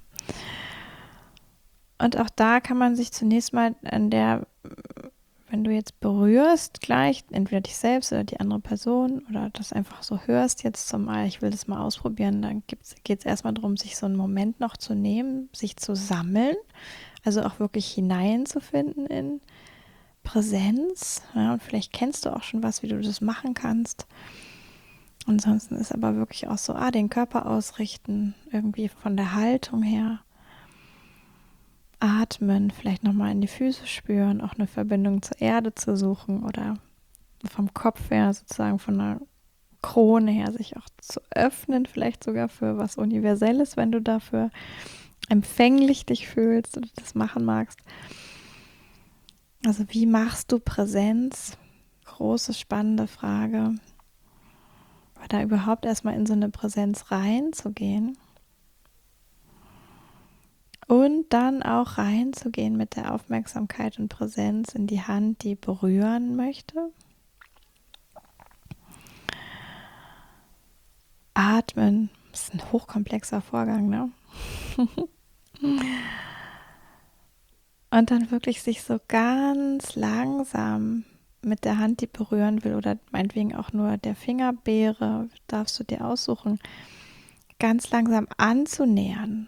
Und auch da kann man sich zunächst mal an der, wenn du jetzt berührst gleich, entweder dich selbst oder die andere Person oder das einfach so hörst, jetzt zum Mal, ich will das mal ausprobieren, dann geht es erstmal darum, sich so einen Moment noch zu nehmen, sich zu sammeln, also auch wirklich hineinzufinden in Präsenz. Ja, und vielleicht kennst du auch schon was, wie du das machen kannst. Ansonsten ist aber wirklich auch so, ah, den Körper ausrichten, irgendwie von der Haltung her. Atmen, vielleicht nochmal in die Füße spüren, auch eine Verbindung zur Erde zu suchen oder vom Kopf her sozusagen von der Krone her sich auch zu öffnen, vielleicht sogar für was Universelles, wenn du dafür empfänglich dich fühlst oder das machen magst. Also wie machst du Präsenz? Große, spannende Frage. Aber da überhaupt erstmal in so eine Präsenz reinzugehen. Und dann auch reinzugehen mit der Aufmerksamkeit und Präsenz in die Hand, die berühren möchte. Atmen, das ist ein hochkomplexer Vorgang, ne? Und dann wirklich sich so ganz langsam mit der Hand, die berühren will, oder meinetwegen auch nur der Fingerbeere, darfst du dir aussuchen, ganz langsam anzunähern.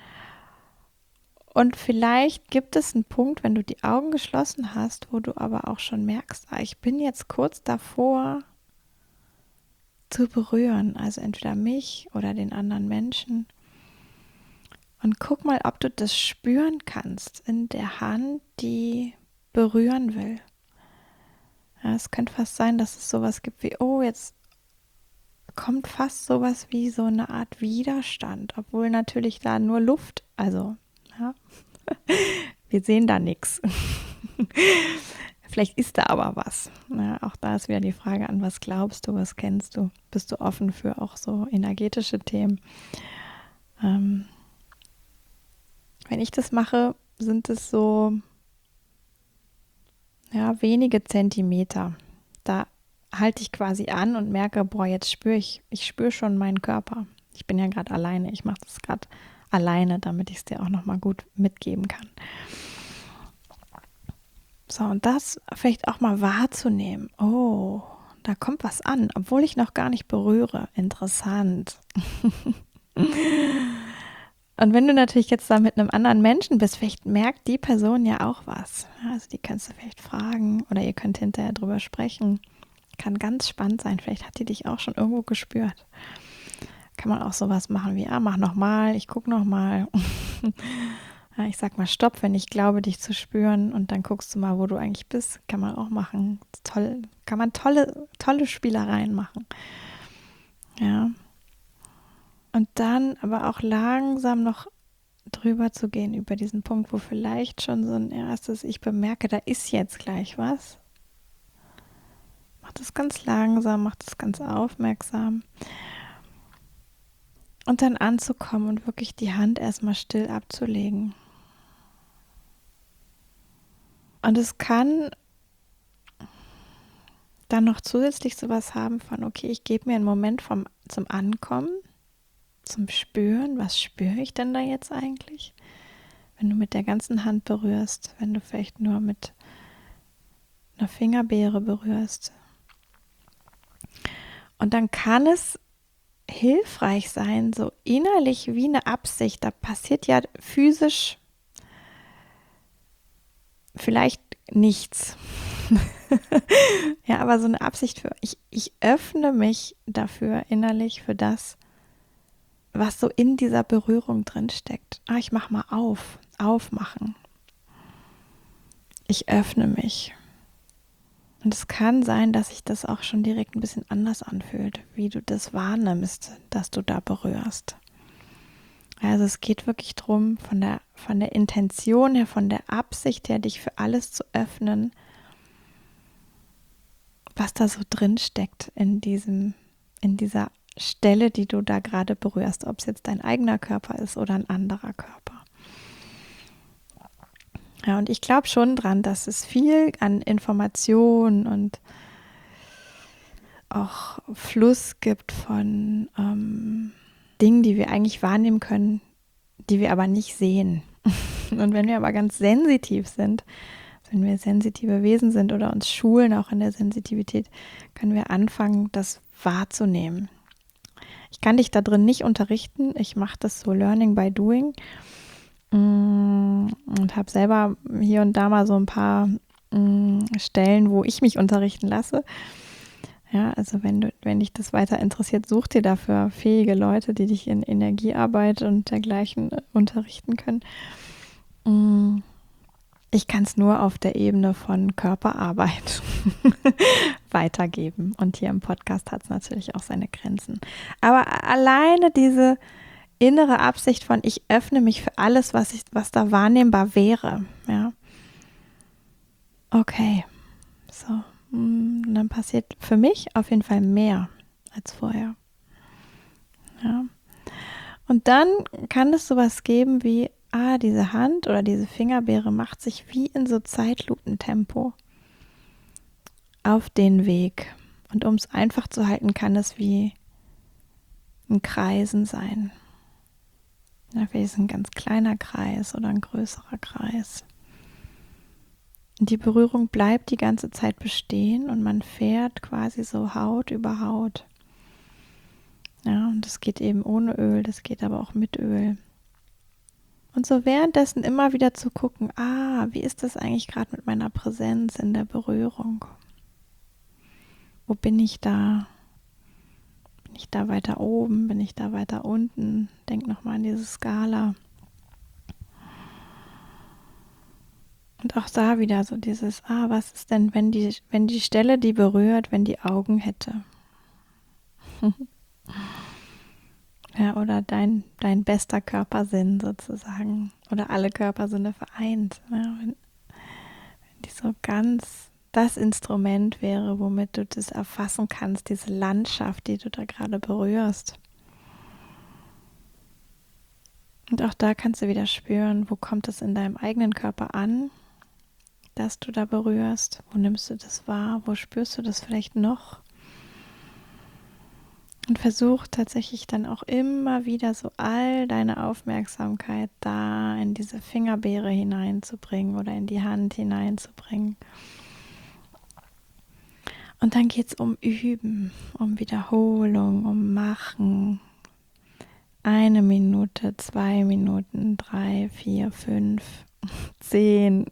Und vielleicht gibt es einen Punkt, wenn du die Augen geschlossen hast, wo du aber auch schon merkst, ah, ich bin jetzt kurz davor zu berühren, also entweder mich oder den anderen Menschen. Und guck mal, ob du das spüren kannst in der Hand, die berühren will. Ja, es könnte fast sein, dass es sowas gibt wie, oh, jetzt kommt fast sowas wie so eine Art Widerstand, obwohl natürlich da nur Luft, also, ja, wir sehen da nichts. Vielleicht ist da aber was. Ja, auch da ist wieder die Frage, an was glaubst du, was kennst du? Bist du offen für auch so energetische Themen? Ähm, wenn ich das mache, sind es so, ja, wenige Zentimeter. Da halte ich quasi an und merke, boah, jetzt spüre ich, ich spüre schon meinen Körper. Ich bin ja gerade alleine, ich mache das gerade alleine, damit ich es dir auch nochmal gut mitgeben kann. So, und das vielleicht auch mal wahrzunehmen. Oh, da kommt was an, obwohl ich noch gar nicht berühre. Interessant. Und wenn du natürlich jetzt da mit einem anderen Menschen bist, vielleicht merkt die Person ja auch was. Also die kannst du vielleicht fragen oder ihr könnt hinterher drüber sprechen. Kann ganz spannend sein. Vielleicht hat die dich auch schon irgendwo gespürt. Kann man auch sowas machen wie, ah, mach nochmal, ich guck nochmal. Ja, ich sag mal Stopp, wenn ich glaube, dich zu spüren, und dann guckst du mal, wo du eigentlich bist. Kann man auch machen. Toll, kann man tolle, tolle Spielereien machen. Ja. Und dann aber auch langsam noch drüber zu gehen, über diesen Punkt, wo vielleicht schon so ein erstes, ich bemerke, da ist jetzt gleich was. Mach das ganz langsam, mach das ganz aufmerksam. Und dann anzukommen und wirklich die Hand erstmal still abzulegen. Und es kann dann noch zusätzlich sowas haben von, okay, ich gebe mir einen Moment vom, zum Ankommen, zum Spüren. Was spüre ich denn da jetzt eigentlich? Wenn du mit der ganzen Hand berührst, wenn du vielleicht nur mit einer Fingerbeere berührst. Und dann kann es hilfreich sein, so innerlich wie eine Absicht. Da passiert ja physisch vielleicht nichts. Ja, aber so eine Absicht für, ich, ich öffne mich dafür innerlich für das, was so in dieser Berührung drin steckt. Ah, ich mach mal auf, aufmachen. Ich öffne mich. Und es kann sein, dass sich das auch schon direkt ein bisschen anders anfühlt, wie du das wahrnimmst, dass du da berührst. Also es geht wirklich darum, von der, von der Intention her, von der Absicht her, dich für alles zu öffnen, was da so drin steckt in diesem, in dieser Stelle, die du da gerade berührst, ob es jetzt dein eigener Körper ist oder ein anderer Körper. Ja, und ich glaube schon dran, dass es viel an Informationen und auch Fluss gibt von ähm, Dingen, die wir eigentlich wahrnehmen können, die wir aber nicht sehen. Und wenn wir aber ganz sensitiv sind, wenn wir sensitive Wesen sind oder uns schulen auch in der Sensitivität, können wir anfangen, das wahrzunehmen. Ich kann dich da drin nicht unterrichten. Ich mache das so Learning by Doing und habe selber hier und da mal so ein paar Stellen, wo ich mich unterrichten lasse. Ja, also wenn du, wenn dich das weiter interessiert, such dir dafür fähige Leute, die dich in Energiearbeit und dergleichen unterrichten können. Ich kann es nur auf der Ebene von Körperarbeit weitergeben. Und hier im Podcast hat es natürlich auch seine Grenzen. Aber alleine diese innere Absicht von, ich öffne mich für alles, was ich, was da wahrnehmbar wäre. Ja. Okay. So. Und dann passiert für mich auf jeden Fall mehr als vorher. Ja. Und dann kann es sowas geben wie, ah, diese Hand oder diese Fingerbeere macht sich wie in so Zeitlupentempo auf den Weg. Und um es einfach zu halten, kann es wie ein Kreisen sein. Ja, vielleicht ein ganz kleiner Kreis oder ein größerer Kreis. Und die Berührung bleibt die ganze Zeit bestehen und man fährt quasi so Haut über Haut. Ja, und das geht eben ohne Öl, das geht aber auch mit Öl. Und so währenddessen immer wieder zu gucken, ah, wie ist das eigentlich gerade mit meiner Präsenz in der Berührung? Wo bin ich da? Bin ich da weiter oben? Bin ich da weiter unten? Denk nochmal an diese Skala. Und auch da wieder so dieses, ah, was ist denn, wenn die, wenn die Stelle, die berührt, wenn die Augen hätte? Ja, oder dein, dein bester Körpersinn sozusagen. Oder alle Körpersinne vereint. Ja, wenn, wenn die so ganz das Instrument wäre, womit du das erfassen kannst, diese Landschaft, die du da gerade berührst. Und auch da kannst du wieder spüren, wo kommt es in deinem eigenen Körper an, dass du da berührst? Wo nimmst du das wahr? Wo spürst du das vielleicht noch? Und versuch tatsächlich dann auch immer wieder so all deine Aufmerksamkeit da in diese Fingerbeere hineinzubringen oder in die Hand hineinzubringen. Und dann geht es um Üben, um Wiederholung, um Machen. Eine Minute, zwei Minuten, drei, vier, fünf, zehn.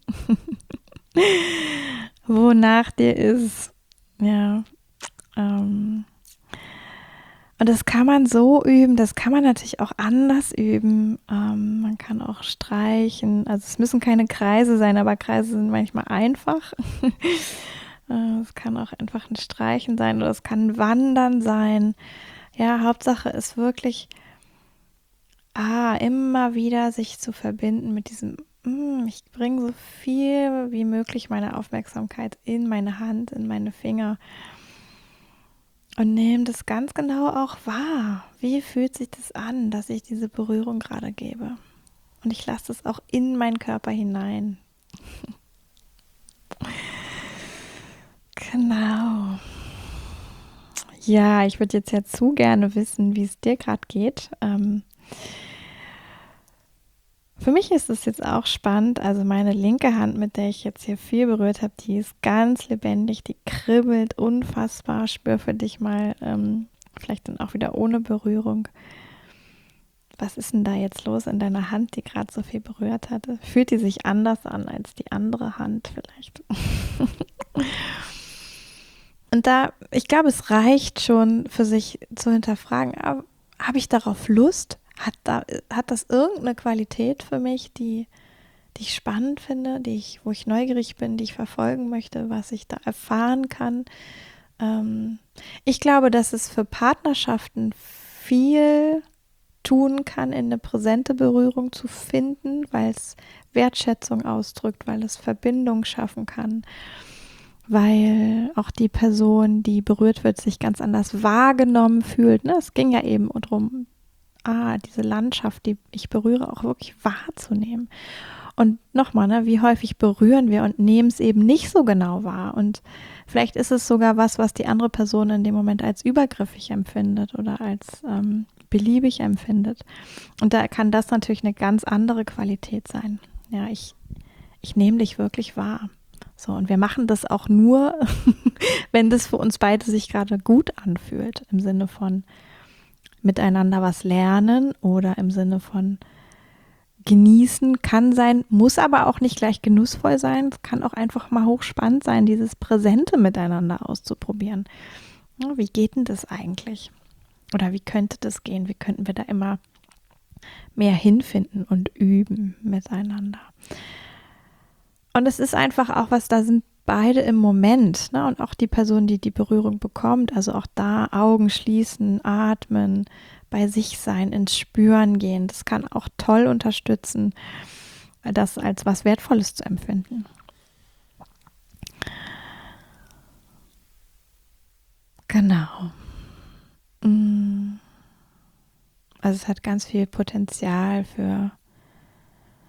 Wonach dir ist. Ja. Ähm. Und das kann man so üben, das kann man natürlich auch anders üben. Ähm, man kann auch streichen. Also es müssen keine Kreise sein, aber Kreise sind manchmal einfach. Es kann auch einfach ein Streichen sein oder es kann ein Wandern sein. Ja, Hauptsache ist wirklich, ah, immer wieder sich zu verbinden mit diesem, mm, ich bringe so viel wie möglich meine Aufmerksamkeit in meine Hand, in meine Finger. Und nehme das ganz genau auch wahr. Wie fühlt sich das an, dass ich diese Berührung gerade gebe? Und ich lasse es auch in meinen Körper hinein. Genau. Ja, ich würde jetzt ja zu gerne wissen, wie es dir gerade geht. Ähm, für mich ist es jetzt auch spannend. Also meine linke Hand, mit der ich jetzt hier viel berührt habe, die ist ganz lebendig, die kribbelt unfassbar. Spür für dich mal, ähm, vielleicht dann auch wieder ohne Berührung. Was ist denn da jetzt los in deiner Hand, die gerade so viel berührt hatte? Fühlt die sich anders an als die andere Hand vielleicht? Und da, ich glaube, es reicht schon für sich zu hinterfragen, habe ich darauf Lust? Hat, da, hat das irgendeine Qualität für mich, die, die ich spannend finde, die ich, wo ich neugierig bin, die ich verfolgen möchte, was ich da erfahren kann? Ähm, ich glaube, dass es für Partnerschaften viel tun kann, in eine präsente Berührung zu finden, weil es Wertschätzung ausdrückt, weil es Verbindung schaffen kann, weil auch die Person, die berührt wird, sich ganz anders wahrgenommen fühlt. Ne? Es ging ja eben darum, ah, diese Landschaft, die ich berühre, auch wirklich wahrzunehmen. Und nochmal, ne, wie häufig berühren wir und nehmen es eben nicht so genau wahr. Und vielleicht ist es sogar was, was die andere Person in dem Moment als übergriffig empfindet oder als ähm, beliebig empfindet. Und da kann das natürlich eine ganz andere Qualität sein. Ja, ich, ich nehme dich wirklich wahr. So, und wir machen das auch nur, wenn das für uns beide sich gerade gut anfühlt, im Sinne von miteinander was lernen oder im Sinne von genießen, kann sein, muss aber auch nicht gleich genussvoll sein. Es kann auch einfach mal hochspannend sein, dieses Präsente miteinander auszuprobieren. Ja, wie geht denn das eigentlich? Oder wie könnte das gehen? Wie könnten wir da immer mehr hinfinden und üben miteinander? Und es ist einfach auch was, da sind beide im Moment, ne? Und auch die Person, die die Berührung bekommt, also auch da Augen schließen, atmen, bei sich sein, ins Spüren gehen. Das kann auch toll unterstützen, das als was Wertvolles zu empfinden. Genau. Also es hat ganz viel Potenzial für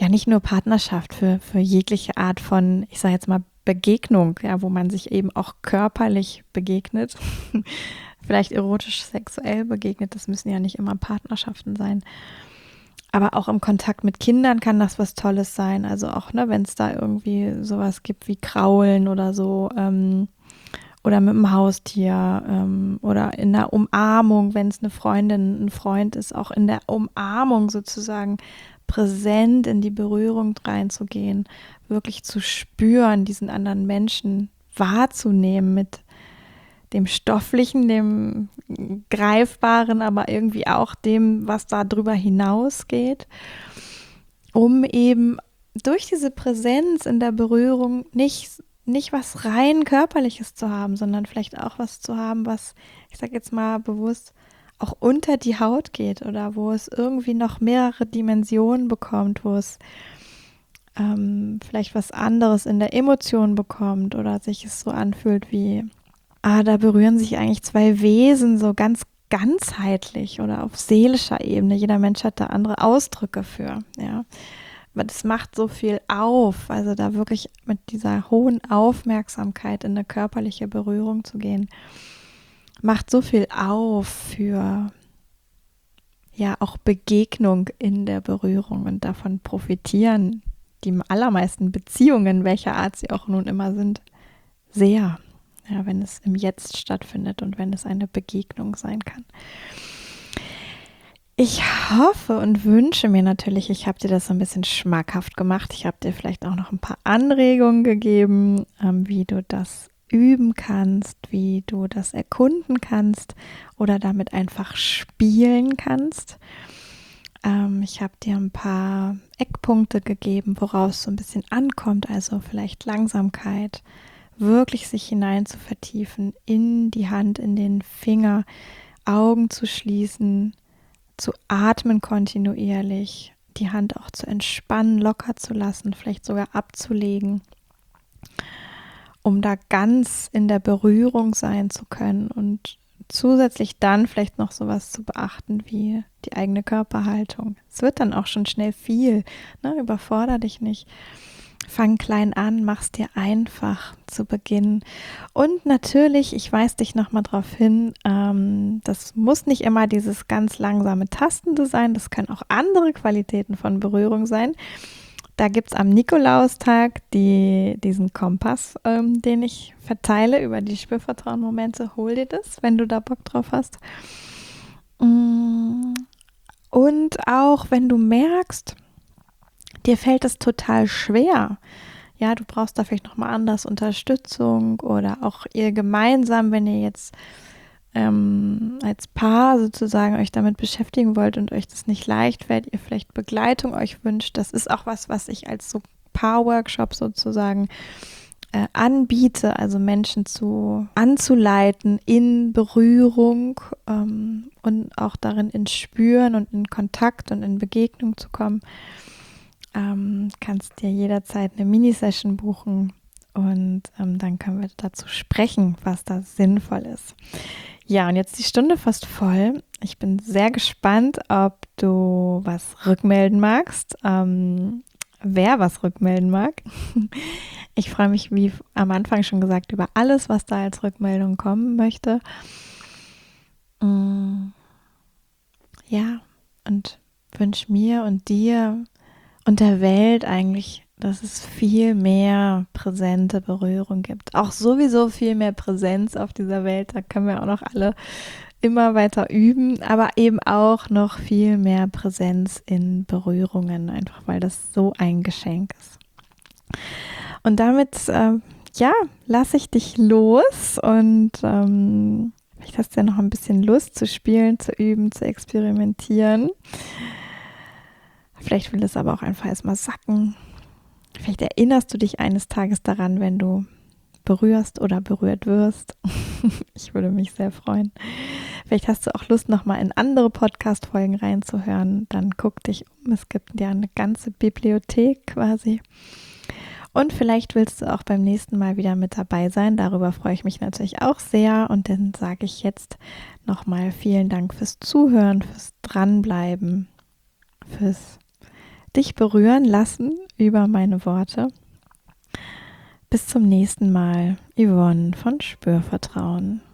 ja nicht nur Partnerschaft, für, für jegliche Art von, ich sage jetzt mal, Begegnung, ja, wo man sich eben auch körperlich begegnet, vielleicht erotisch, sexuell begegnet, das müssen ja nicht immer Partnerschaften sein. Aber auch im Kontakt mit Kindern kann das was Tolles sein. Also auch, ne, wenn es da irgendwie sowas gibt wie Kraulen oder so, ähm, oder mit dem Haustier, ähm, oder in der Umarmung, wenn es eine Freundin, ein Freund ist, auch in der Umarmung sozusagen präsent in die Berührung reinzugehen, wirklich zu spüren, diesen anderen Menschen wahrzunehmen mit dem Stofflichen, dem Greifbaren, aber irgendwie auch dem, was da drüber hinausgeht, um eben durch diese Präsenz in der Berührung nicht, nicht was rein Körperliches zu haben, sondern vielleicht auch was zu haben, was, ich sage jetzt mal bewusst, auch unter die Haut geht oder wo es irgendwie noch mehrere Dimensionen bekommt, wo es ähm, vielleicht was anderes in der Emotion bekommt oder sich es so anfühlt wie, ah, da berühren sich eigentlich zwei Wesen so ganz ganzheitlich oder auf seelischer Ebene. Jeder Mensch hat da andere Ausdrücke für, ja. Aber das macht so viel auf, also da wirklich mit dieser hohen Aufmerksamkeit in eine körperliche Berührung zu gehen, macht so viel auf für ja auch Begegnung in der Berührung und davon profitieren die allermeisten Beziehungen, welcher Art sie auch nun immer sind, sehr. Ja, wenn es im Jetzt stattfindet und wenn es eine Begegnung sein kann. Ich hoffe und wünsche mir natürlich, ich habe dir das so ein bisschen schmackhaft gemacht. Ich habe dir vielleicht auch noch ein paar Anregungen gegeben, ähm, wie du das üben kannst, wie du das erkunden kannst oder damit einfach spielen kannst. Ähm, ich habe dir ein paar Eckpunkte gegeben, woraus es so ein bisschen ankommt, also vielleicht Langsamkeit, wirklich sich hinein zu vertiefen, in die Hand, in den Finger, Augen zu schließen, zu atmen kontinuierlich, die Hand auch zu entspannen, locker zu lassen, vielleicht sogar abzulegen, um da ganz in der Berührung sein zu können und zusätzlich dann vielleicht noch sowas zu beachten wie die eigene Körperhaltung. Es wird dann auch schon schnell viel, ne? Überfordere dich nicht. Fang klein an, mach's dir einfach zu Beginn. Und natürlich, ich weise dich nochmal darauf hin, ähm, das muss nicht immer dieses ganz langsame Tastende sein, das können auch andere Qualitäten von Berührung sein. Da gibt es am Nikolaustag die, diesen Kompass, ähm, den ich verteile über die Spürvertrauen-Momente. Hol dir das, wenn du da Bock drauf hast. Und auch wenn du merkst, dir fällt es total schwer, ja, du brauchst da vielleicht nochmal anders Unterstützung oder auch ihr gemeinsam, wenn ihr jetzt ähm, als Paar sozusagen euch damit beschäftigen wollt und euch das nicht leicht fällt, ihr vielleicht Begleitung euch wünscht, das ist auch was, was ich als so Paar-Workshop sozusagen äh, anbiete, also Menschen zu anzuleiten in Berührung ähm, und auch darin ins Spüren und in Kontakt und in Begegnung zu kommen. Ähm, kannst dir jederzeit eine Mini-Session buchen und ähm, dann können wir dazu sprechen, was da sinnvoll ist. Ja, und jetzt die Stunde fast voll. Ich bin sehr gespannt, ob du was rückmelden magst, ähm, wer was rückmelden mag. Ich freue mich, wie am Anfang schon gesagt, über alles, was da als Rückmeldung kommen möchte. Mm, ja, und wünsche mir und dir und der Welt eigentlich, dass es viel mehr präsente Berührung gibt. Auch sowieso viel mehr Präsenz auf dieser Welt. Da können wir auch noch alle immer weiter üben, aber eben auch noch viel mehr Präsenz in Berührungen, einfach weil das so ein Geschenk ist. Und damit, äh, ja, lasse ich dich los und ähm, vielleicht hast du ja noch ein bisschen Lust zu spielen, zu üben, zu experimentieren. Vielleicht will es aber auch einfach erstmal sacken. Vielleicht erinnerst du dich eines Tages daran, wenn du berührst oder berührt wirst. Ich würde mich sehr freuen. Vielleicht hast du auch Lust, nochmal in andere Podcast-Folgen reinzuhören. Dann guck dich um. Es gibt ja eine ganze Bibliothek quasi. Und vielleicht willst du auch beim nächsten Mal wieder mit dabei sein. Darüber freue ich mich natürlich auch sehr. Und dann sage ich jetzt nochmal vielen Dank fürs Zuhören, fürs Dranbleiben, fürs dich berühren lassen über meine Worte. Bis zum nächsten Mal, Yvonne von Spürvertrauen.